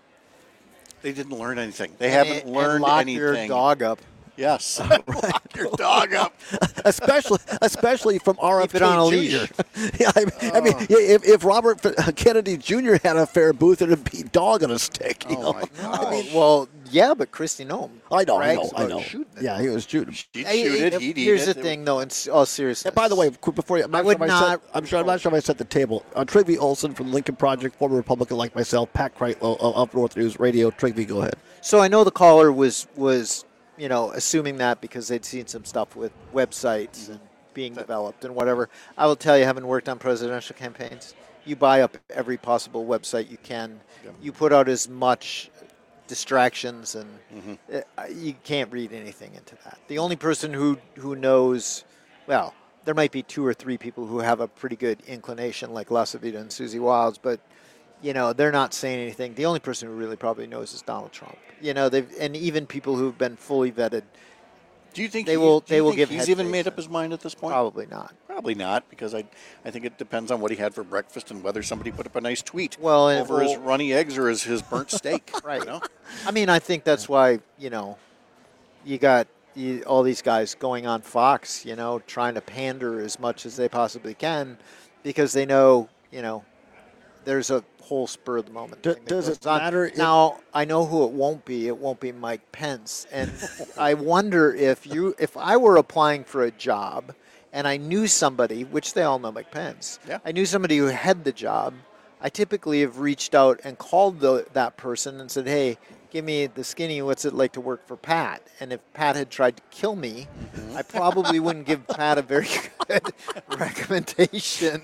they didn't learn anything. They And- haven't and learned lock anything. your dog up. Yes. Lock your dog up. especially especially from R F K Keep it on a Junior leash. yeah, I mean, I mean yeah, if, if Robert F- Kennedy Junior had a fair booth, it'd be dog on a stick. You know? I mean, well, yeah, but Kristi Noem. I know, I know, brags I about know. shooting it. Yeah, he was shooting. She'd Hey, shoot hey, it. if- He'd eat Here's it. the thing, though, in s- all seriousness. And by the way, quick before you, I'm not I sure would if I not- set, I'm sure I'm not sure if I set the table. Uh, Trigby Olson from the Lincoln Project, former Republican like myself, Pat Kreitlow of Up North News Radio. Trigby, go ahead. So I know the caller was was you know assuming that because they'd seen some stuff with websites and being developed and whatever. I will tell you, having worked on presidential campaigns, you buy up every possible website you can. You put out as much distractions, and uh, you can't read anything into that. The only person who who knows, well, there might be two or three people who have a pretty good inclination, like Lasavita and Susie Wilds, but you know they're not saying anything. The only person who really probably knows is Donald Trump. You know, they've and even people who've been fully vetted. Do you think they he- will? do They you will think give. he's head even fakes made up and- his mind at this point? Probably not. Probably not, because I, I think it depends on what he had for breakfast and whether somebody put up a nice tweet Well, and- over his well- runny eggs or his, his burnt steak. Right. You know? I mean, I think that's why you know, you got you, all these guys going on Fox, you know, trying to pander as much as they possibly can, because they know, you know, there's a whole spur of the moment. Do- thing that does it goes on. matter if- Now, I know who it won't be. It won't be Mike Pence, and I wonder if you, if I were applying for a job, and I knew somebody, which they all know Mike Pence. Yeah. I knew somebody who had the job. I typically have reached out and called the, that person and said, hey, give me the skinny, what's it like to work for Pat? And if Pat had tried to kill me, I probably wouldn't give Pat a very good recommendation.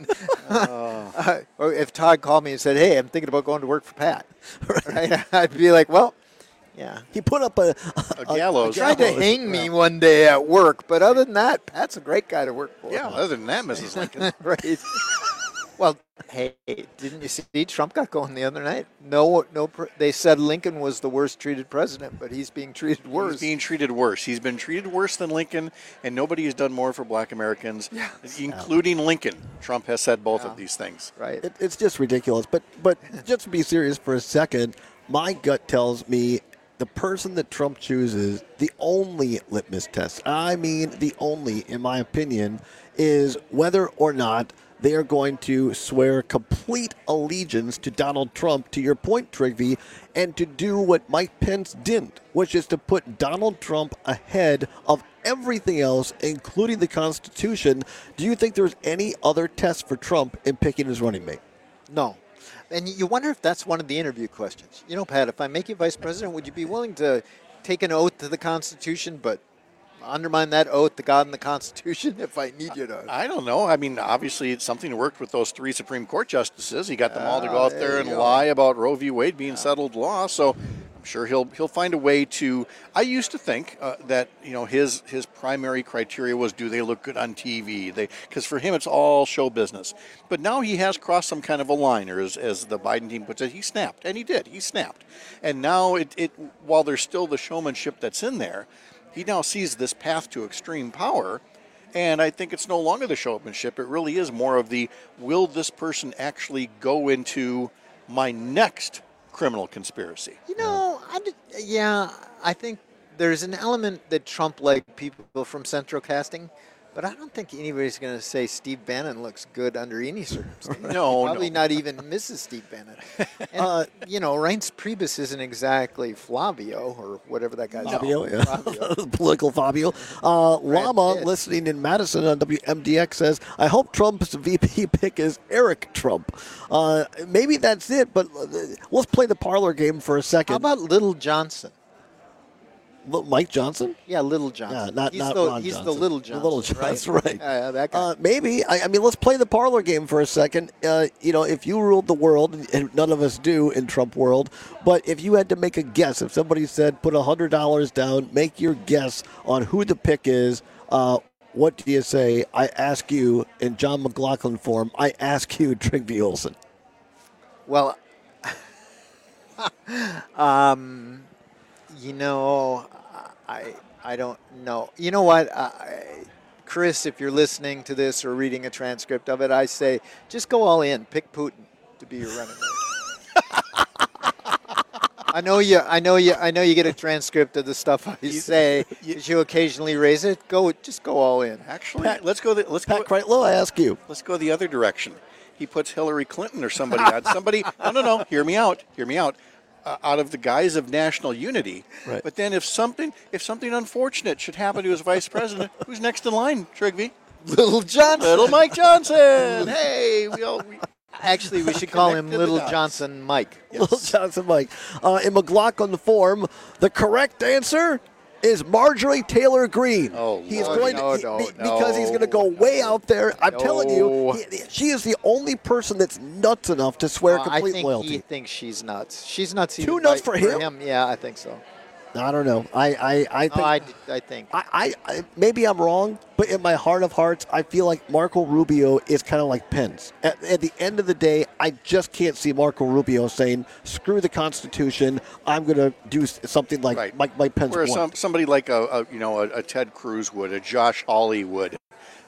Uh, or if Todd called me and said, hey, I'm thinking about going to work for Pat, right? I'd be like, well, yeah. He put up a, A gallows. He tried to hang me one day at work, but other than that, Pat's a great guy to work for. Yeah, other than that, Missus Lincoln. Right. Well, hey, didn't you see Trump got going the other night? No, no. pr- They said Lincoln was the worst treated president, but he's being treated worse. He's being treated worse. He's been treated worse than Lincoln, and nobody has done more for black Americans, including Lincoln. Trump has said both of these things. Right. It, it's just ridiculous. But but just to be serious for a second, my gut tells me the person that Trump chooses, the only litmus test, I mean the only, in my opinion, is whether or not they are going to swear complete allegiance to Donald Trump, to your point, Trigby, and to do what Mike Pence didn't, which is to put Donald Trump ahead of everything else, including the Constitution. Do you think there's any other test for Trump in picking his running mate? No. And you wonder if that's one of the interview questions. You know, Pat, if I make you vice president, would you be willing to take an oath to the Constitution, but undermine that oath to God and the Constitution if I need you to? I don't know. I mean, obviously, it's something that worked with those three Supreme Court justices. He got them all to go Ah, out there there you and go. lie about Roe v. Wade being settled law. So I'm sure he'll he'll find a way to. I used to think uh, that you know his his primary criteria was, do they look good on T V? They because for him it's all show business. But now he has crossed some kind of a line, or as, as the Biden team puts it, he snapped, and he did. He snapped, and now it, it while there's still the showmanship that's in there, he now sees this path to extreme power, And I think it's no longer the showmanship. It really is more of the, will this person actually go into my next criminal conspiracy? You know, I did, yeah, I think there's an element that Trump liked people from Central Casting, but I don't think anybody's going to say Steve Bannon looks good under any circumstance. No, Probably no. not even Missus Steve Bannon. And, uh, you know, Reince Priebus isn't exactly Flavio or whatever that guy's Fabio, name yeah. is. Fabio. Political Fabio. Uh, Llama, Pitt. listening in Madison on W M D X, says, I hope Trump's V P pick is Eric Trump. Uh, maybe that's it, but uh, let's play the parlor game for a second. How about Little Johnson? Mike Johnson? Yeah, Little Johnson. Yeah, not, he's not the, Ron he's Johnson. the Little Johnson. The Little Johnson, right. right. Uh, that guy. Uh, maybe. I, I mean, let's play the parlor game for a second. Uh, you know, if you ruled the world, and none of us do in Trump world, but if you had to make a guess, if somebody said put one hundred dollars down, make your guess on who the pick is, uh, what do you say? I ask you in John McLaughlin form, I ask you, Trygve Olsen. Well, um, you know, I I don't know. You know what, I, Chris, if you're listening to this or reading a transcript of it, I say just go all in. Pick Putin to be your running mate. I know you. I know you. I know you get a transcript of the stuff I say. You, you occasionally raise it. Go, just go all in. Actually, Pat, let's go. The, let's Pat go. Kreitlow, I ask you. Let's go the other direction. He puts Hillary Clinton or somebody on somebody. No, no, no. Hear me out. Hear me out. Uh, out of the guise of national unity. Right. But then if something, if something unfortunate should happen to his vice president, who's next in line? Trygve. Little Johnson. Little Mike Johnson. Hey, we all. We, Actually, we should call him Connected the Little dots. Johnson Mike. Little Johnson Mike. Uh, in McLaughlin form, the correct answer is Marjorie Taylor Greene. Oh, he's Lord. going No, to, no, be- because he's going to go no, way out there. I'm no. telling you, he, she is the only person that's nuts enough to swear Uh, complete I think loyalty. he thinks she's nuts. She's nuts. Too even nuts by- for him? Yeah, I think so. I don't know. I, I, I think. No, I, I think. I, I, I maybe I'm wrong, but in my heart of hearts, I feel like Marco Rubio is kind of like Pence. At, at the end of the day, I just can't see Marco Rubio saying, "Screw the Constitution, I'm going to do s- something like Right. Mike, Mike Pence." Whereas wanted." some, somebody like a, a you know a, a Ted Cruz would, a Josh Hawley would.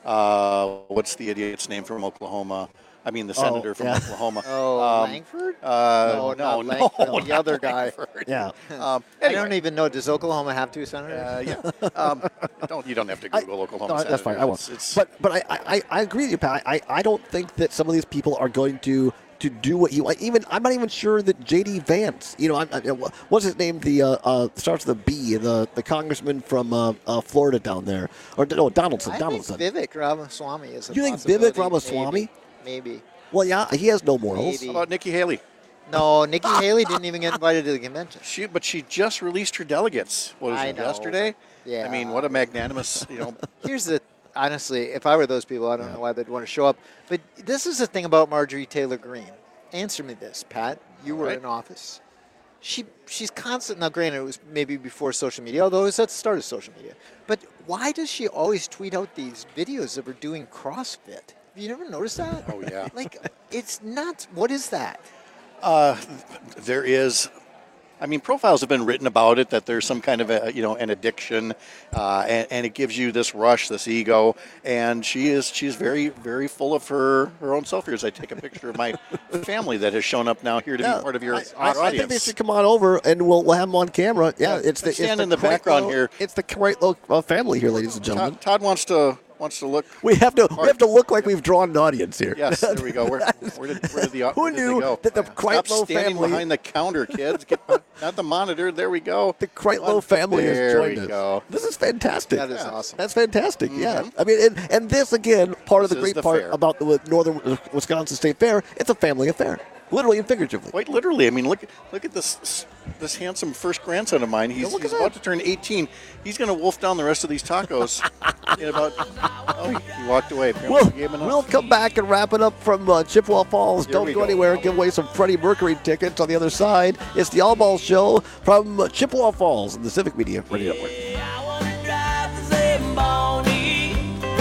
Uh, what's the idiot's name from Oklahoma? I mean, the Oh, senator from yeah. Oklahoma. Oh, Um, Langford? Uh, no, no, not no, Langford. the not other guy. Langford. Yeah. Um, I anyway, don't even know. Does Oklahoma have two senators? uh, yeah. Um, don't you don't have to Google Oklahoma. No, that's fine. I won't. senators. It's, But but I, I, I agree with you, Pat. I, I don't think that some of these people are going to to do what you want. Even I'm not even sure that J D Vance. You know, I'm, I, what's his name? The uh, uh, starts with a B. The the congressman from uh, uh, Florida down there, or no Donaldson. I Donaldson. think Vivek Ramaswamy is a You think possibility. Vivek Ramaswamy? Maybe. Maybe. Well, yeah, he has no morals. Maybe. How about Nikki Haley? No, Nikki Haley didn't even get invited to the convention. She, but she just released her delegates. What was I it, know. yesterday? Yeah. I mean, what a magnanimous, you know. Here's the honestly, if I were those people, I don't know why they'd want to show up. But this is the thing about Marjorie Taylor Greene. Answer me this, Pat. You were Right. in office. She she's constant. Now, granted, it was maybe before social media, although it was at the start of social media. But why does she always tweet out these videos of her doing CrossFit? Have you never noticed that? Oh, yeah. Like, it's nuts. What is that? Uh, there is, I mean, profiles have been written about it, that there's some kind of a, you know, an addiction, uh, and, and it gives you this rush, this ego, and she is, she's very, very full of her, her own self. Here, as I take a picture of my family that has shown up now here to Yeah, be part of your I, I, audience. I think they should come on over and we'll, we'll have them on camera. Yeah, Yeah, it's the stand it's in the background Kreitlow- here. It's the Kreitlow uh, family here, ladies and gentlemen. Todd, Todd wants to wants to look. We have to we have to look like we've drawn an audience here. Yes, there we go. Where, where did where did the Who where did they knew go? that the Stop Kreitlow standing family- behind the counter, kids? Get not the monitor. There we go. The Kreitlow family has there joined we us. go. This is fantastic. That is awesome. That's fantastic. Yeah, I mean, and, and this again, part of This the is great the part fair. about the Northern Wisconsin State Fair, it's a family affair, literally and figuratively. Quite literally. I mean, look look at this this handsome first grandson of mine. He's, look at he's that. about to turn eighteen. He's going to wolf down the rest of these tacos in about. Oh, he, he walked away. Apparently We'll, he gave enough. we'll come back and wrap it up from uh, Chippewa Falls. Here Don't we go go. anywhere. Give away some Freddie Mercury tickets on the other side. It's the All Ball Show from uh, Chippewa Falls and the Civic Media Radio Network. I wanna drive the Zamboni.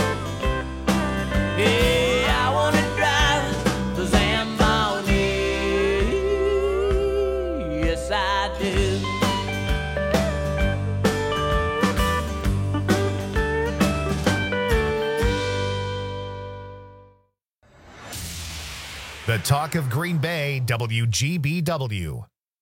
Yeah, I wanna drive the Zamboni. Yes, I do. talk of Green Bay, W G B W.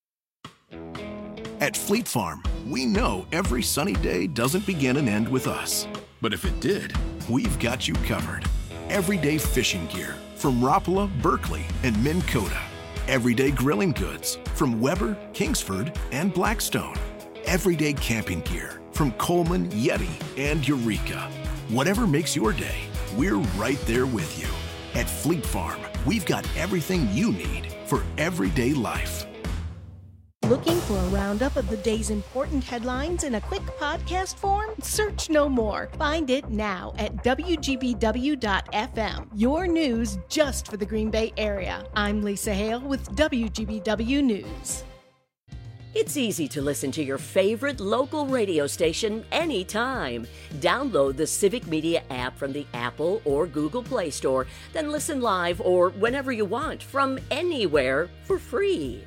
At Fleet Farm, we know every sunny day doesn't begin and end with us. But if it did, we've got you covered. Everyday fishing gear from Rapala, Berkeley, and Minn Kota. Everyday grilling goods from Weber, Kingsford, and Blackstone. Everyday camping gear from Coleman, Yeti, and Eureka. Whatever makes your day, we're right there with you. At Fleet Farm, we've got everything you need for everyday life. Looking for a roundup of the day's important headlines in a quick podcast form? Search no more. Find it now at W G B W dot F M. Your news just for the Green Bay area. I'm Lisa Hale with W G B W News. It's easy to listen to your favorite local radio station anytime. Download the Civic Media app from the Apple or Google Play Store, then listen live or whenever you want from anywhere for free.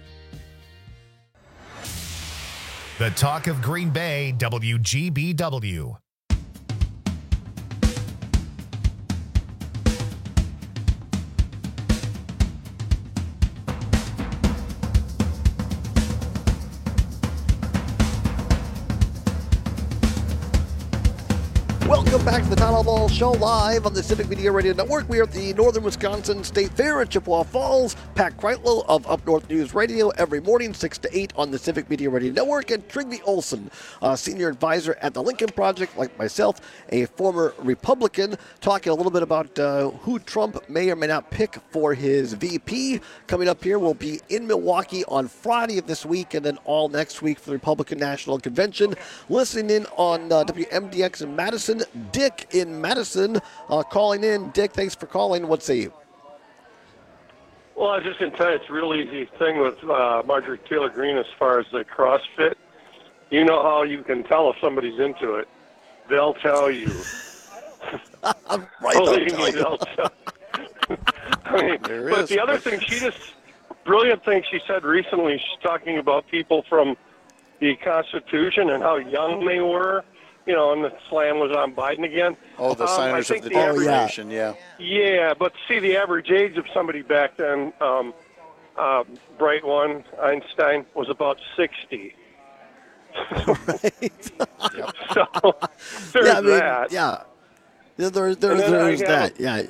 The talk of Green Bay, W G B W. Welcome back to the Town Hall Ball Show live on the Civic Media Radio Network. We are at the Northern Wisconsin State Fair at Chippewa Falls. Pat Kreitlow of Up North News Radio every morning, six to eight on the Civic Media Radio Network. And Trygve Olsen, uh, senior advisor at the Lincoln Project, like myself, a former Republican, talking a little bit about uh, who Trump may or may not pick for his V P. Coming up here, we'll be in Milwaukee on Friday of this week and then all next week for the Republican National Convention. Listening in on uh, W M D X in Madison. Dick in Madison uh, calling in. Dick, thanks for calling. What say you? Well, I was just going to tell you, it's a real easy thing with uh, Marjorie Taylor Greene as far as the CrossFit. You know how you can tell if somebody's into it. They'll tell you. I'm right, Believe they'll me, tell they'll tell I mean, There but is. the other thing, she just, brilliant thing she said recently, she's talking about people from the Constitution and how young they were. You know, and the slam was on Biden again. Oh, the Um, I signers think of the average- Declaration, yeah. Yeah, but see, the average age of somebody back then, um, uh, bright one, Einstein, was about sixty. Right. So there's yeah, I mean, that. Yeah. Yeah, there, there, And then I there's have that. a- Yeah.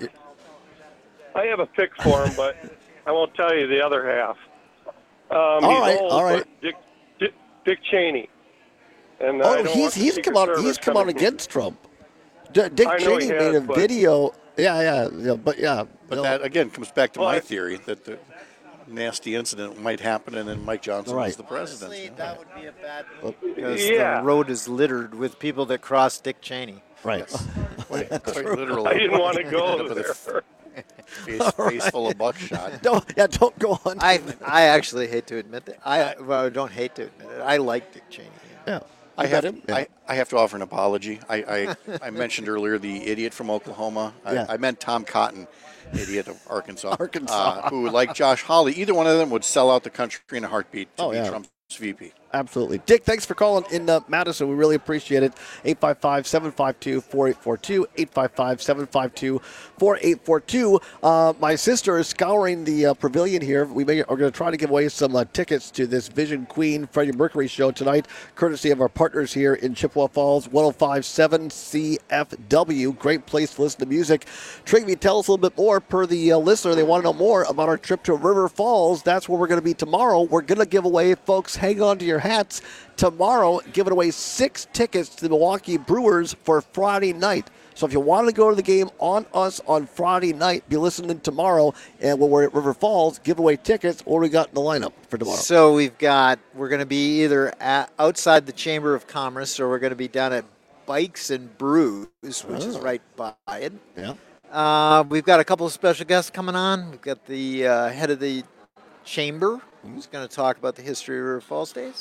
I have a pick for him, but I won't tell you the other half. Um, All he's right, old, all right. but Dick, Dick, Dick Cheney. And I Oh, don't he's want the he's Secret come out Service he's come out coming- against Trump. D- Dick I know he Cheney has, made a but- video. Yeah, yeah, yeah, but yeah. But no. that, again, comes back to Well, my I- theory that the nasty incident might happen and then Mike Johnson Right. is the president. Honestly, that would be a bad Oh, move because Yeah. the road is littered with people that cross Dick Cheney. Right. Quite, quite literally. I didn't want to go With a there. Face, face full of buckshot. Don't, yeah, don't go on. I I actually hate to admit that. I well, I don't hate to admit it. I like Dick Cheney. Yeah. I You have, got him? Yeah. I, I have to offer an apology. I, I, I mentioned earlier the idiot from Oklahoma. I, Yeah. I meant Tom Cotton, idiot of Arkansas. Arkansas. Uh, who, like Josh Hawley, either one of them would sell out the country in a heartbeat to Oh, be yeah. Trump's V P. Absolutely. Dick, thanks for calling in uh, Madison. We really appreciate it. eight five five, seven five two, four eight four two, eight five five, seven five two, four eight four two. Uh, my sister is scouring the uh, pavilion here. We may, are going to try to give away some uh, tickets to this Vision Queen Freddie Mercury show tonight, courtesy of our partners here in Chippewa Falls, one oh five point seven C F W. Great place to listen to music. Trygve, tell us a little bit more. Per the uh, listener, they want to know more about our trip to River Falls. That's where we're going to be tomorrow. We're going to give away, folks, hang on to your hats. Tomorrow, giving away six tickets to the Milwaukee Brewers for Friday night. So if you want to go to the game on us on Friday night, be listening tomorrow. And when we're at River Falls, give away tickets. What do we got in the lineup for tomorrow? So we've got we're going to be either at, outside the Chamber of Commerce or we're going to be down at Bikes and Brews, which is Oh. right by it. Yeah. Uh, we've got a couple of special guests coming on. We've got the uh, head of the chamber who's going to talk about the history of River Falls Days.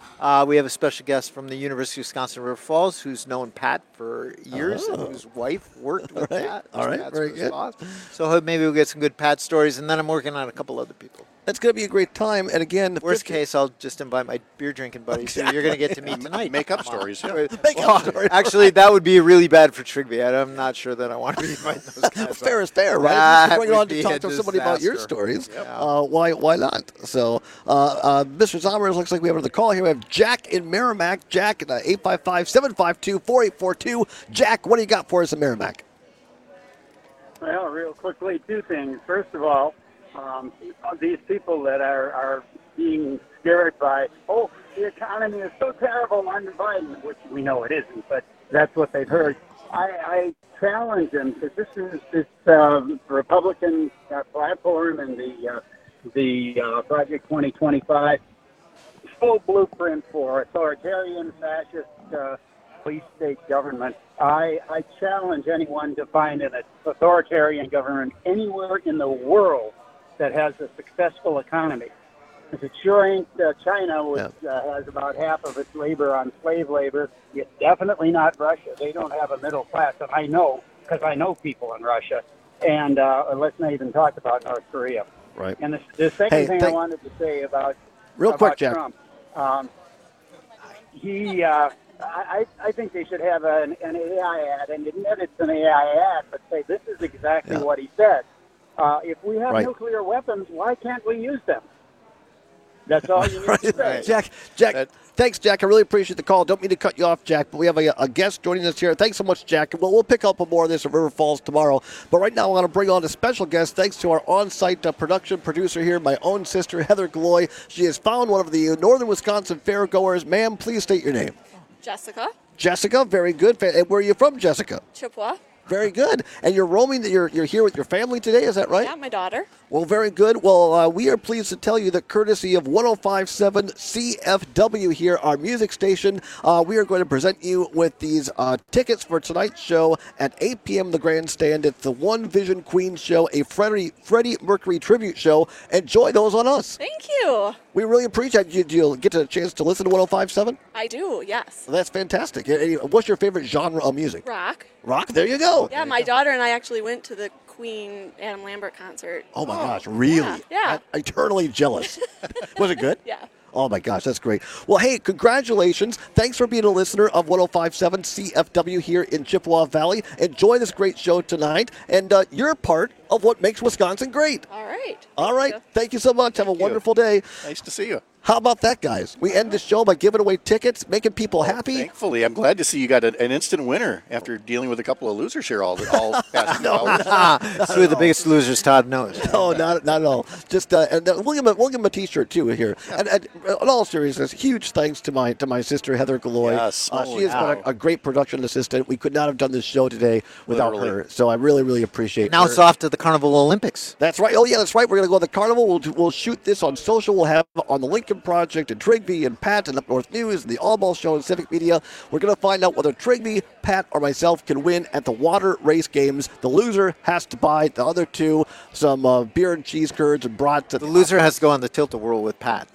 Uh, we have a special guest from the University of Wisconsin River Falls who's known Pat for years Oh. and whose wife worked with All right. Pat. All right. Pat's Very first good. boss. So hope maybe we'll get some good Pat stories, and then I'm working on a couple other people. It's going to be a great time. And again, the Worst fifty case, I'll just invite my beer drinking buddies. So you're going to get to meet tonight. Make up stories. Yeah. Make Well, up stories. Actually, that would be really bad for Trigby. I'm not sure that I want to be inviting those guys. fair is fair, right? That If you bring it would on to be talk a to somebody about your disaster. stories. Yep. Uh, why why not? So, uh, uh, Mister Zommers, looks like we have another call here. We have Jack in Merrimack. Jack at uh, eight five five, seven five two, four eight four two. Jack, what do you got for us in Merrimack? Well, real quickly, two things. First of all, um, these people that are, are being scared by, oh, the economy is so terrible under Biden, which we know it isn't, but that's what they've heard. I, I challenge them because this is this uh, Republican uh, platform and the uh, the uh, Project twenty twenty-five full blueprint for authoritarian, fascist, uh, police state government. I, I challenge anyone to find an authoritarian government anywhere in the world that has a successful economy. Because it sure ain't uh, China, which uh, has about half of its labor on slave labor. It's definitely not Russia. They don't have a middle class, and I know because I know people in Russia. And uh, let's not even talk about North Korea. Right. And the, the second Hey, thing thank- I wanted to say about Real about quick, Jack. Trump, um, he, uh, I, I think they should have an, an A I ad and admit it's an A I ad, but say this is exactly Yeah. what he said. Uh, if we have Right. nuclear weapons, why can't we use them? That's all you need to say. Jack, Jack, thanks, Jack. I really appreciate the call. Don't mean to cut you off, Jack, but we have a, a guest joining us here. Thanks so much, Jack. We'll, we'll pick up on more of this at River Falls tomorrow. But right now, I want to bring on a special guest. Thanks to our on-site uh, production producer here, my own sister, Heather Gloy. She has found one of the Northern Wisconsin fairgoers. Ma'am, please state your name. Jessica, Jessica, very good. Fa- and Where are you from, Jessica? Chippewa. Very good. And you're roaming, you're, you're here with your family today, is that right? Yeah, my daughter. Well, very good. Well, uh, we are pleased to tell you that courtesy of one oh five point seven C F W here, our music station, uh, we are going to present you with these uh, tickets for tonight's show at eight p.m. the Grandstand. It's the One Vision Queen show, a Freddie, Freddie Mercury tribute show. Enjoy those on us. Thank you. We really appreciate you. You'll get a chance to listen to one oh five point seven? I do, yes. Well, that's fantastic. Uh, What's your favorite genre of music? Rock. Rock? There you go. Yeah, my daughter and I actually went to the Queen Adam Lambert concert. Oh, my gosh, really? Yeah. yeah. I'm eternally jealous. Was it good? Yeah. Oh, my gosh, that's great. Well, hey, congratulations. Thanks for being a listener of one oh five point seven C F W here in Chippewa Valley. Enjoy this great show tonight, and uh, you're part of what makes Wisconsin great. All right. All right. Thank you so much. Have a wonderful day. Nice to see you. How about that, guys? We end the show by giving away tickets, making people happy. Thankfully, I'm glad to see you got a, an instant winner after dealing with a couple of losers here all, all past few No, hours. nah, Two of the biggest losers Todd knows. No, not, not at all. Just uh, and uh, we'll give him a, we'll give him a T-shirt too here. And, and uh, in all seriousness, huge thanks to my to my sister Heather Galoy. Yes. Uh, Oh, she has wow. been a, a great production assistant. We could not have done this show today without Literally. her. So I really really appreciate. Now her. it's off to the Carnival Olympics. That's right. Oh yeah, that's right. We're gonna go to the carnival. We'll do, we'll shoot this on social. We'll have it on the Lincoln Project and Trigby and Pat and Up North News and the All Ball Show and Civic Media. We're gonna find out whether Trigby, Pat, or myself can win at the water race games. The loser has to buy the other two some uh, beer and cheese curds and brats. The loser has to go on the Tilt-A-Whirl with Pat.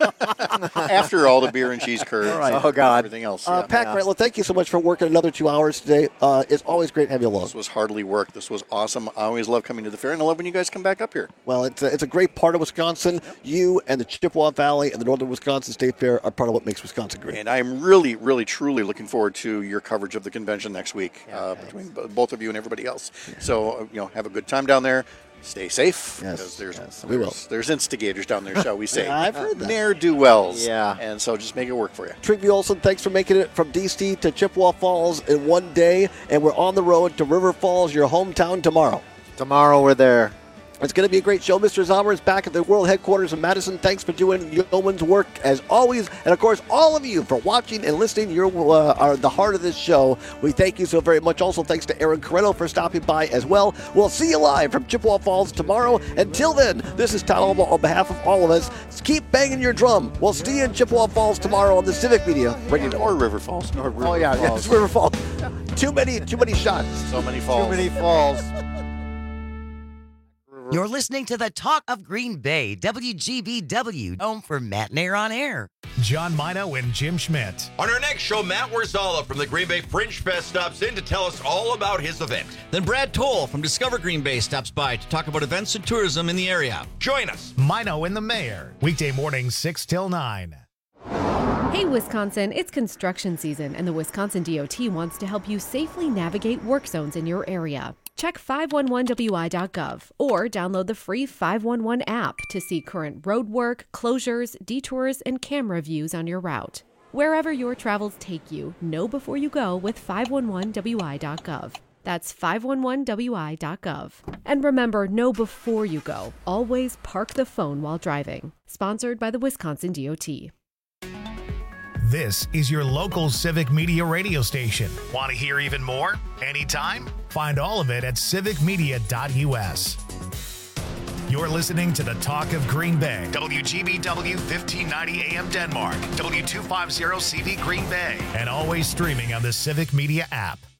After all the beer and cheese curds All right. and Oh, God. everything else. Uh, yeah. Pat Grantland, thank you so much for working another two hours today. Uh, it's always great to have you along. This was hardly work. This was awesome. I always love coming to the fair, and I love when you guys come back up here. Well, it's a, it's a great part of Wisconsin. You and the Chippewa Valley and the Northern Wisconsin State Fair are part of what makes Wisconsin great. And I'm really, really, truly looking forward to your coverage of the convention next week, uh, between b- both of you and everybody else. So, uh, you know, have a good time down there. Stay safe. Yes, because there's, yes, we will. there's, there's instigators down there, shall we say. Yeah, I've heard that. Ne'er-do-wells. Yeah. And so just make it work for you. Trigby Olson, thanks for making it from D C to Chippewa Falls in one day. And we're on the road to River Falls, your hometown, tomorrow. Tomorrow we're there. It's going to be a great show. Mister Zommer is back at the World Headquarters in Madison. Thanks for doing yeoman's work as always. And, of course, all of you for watching and listening. You're uh, are the heart of this show. We thank you so very much. Also, thanks to Aaron Corretto for stopping by as well. We'll see you live from Chippewa Falls tomorrow. Until then, this is Todd Alba on behalf of all of us. Keep banging your drum. We'll see you in Chippewa Falls tomorrow on the Civic Media Radio. Or River Falls. Or River Oh, yeah, Falls. it's River Falls. Too many, too many shots. So many falls. Too many falls. You're listening to the Talk of Green Bay, W G B W, home for Matt and Air on Air. John Mino and Jim Schmidt. On our next show, Matt Warzala from the Green Bay Fringe Fest stops in to tell us all about his event. Then Brad Toll from Discover Green Bay stops by to talk about events and tourism in the area. Join us. Mino and the Mayor, weekday mornings six till nine. Hey, Wisconsin, it's construction season, and the Wisconsin D O T wants to help you safely navigate work zones in your area. Check five one one W I dot gov or download the free five one one app to see current road work, closures, detours, and camera views on your route. Wherever your travels take you, know before you go with five one one W I dot gov. That's five one one W I dot gov. And remember, know before you go. Always park the phone while driving. Sponsored by the Wisconsin D O T. This is your local Civic Media radio station. Want to hear even more? Anytime? Find all of it at civic media dot U S. You're listening to the Talk of Green Bay. W G B W fifteen ninety A M Denmark. W two fifty C V Green Bay. And always streaming on the Civic Media app.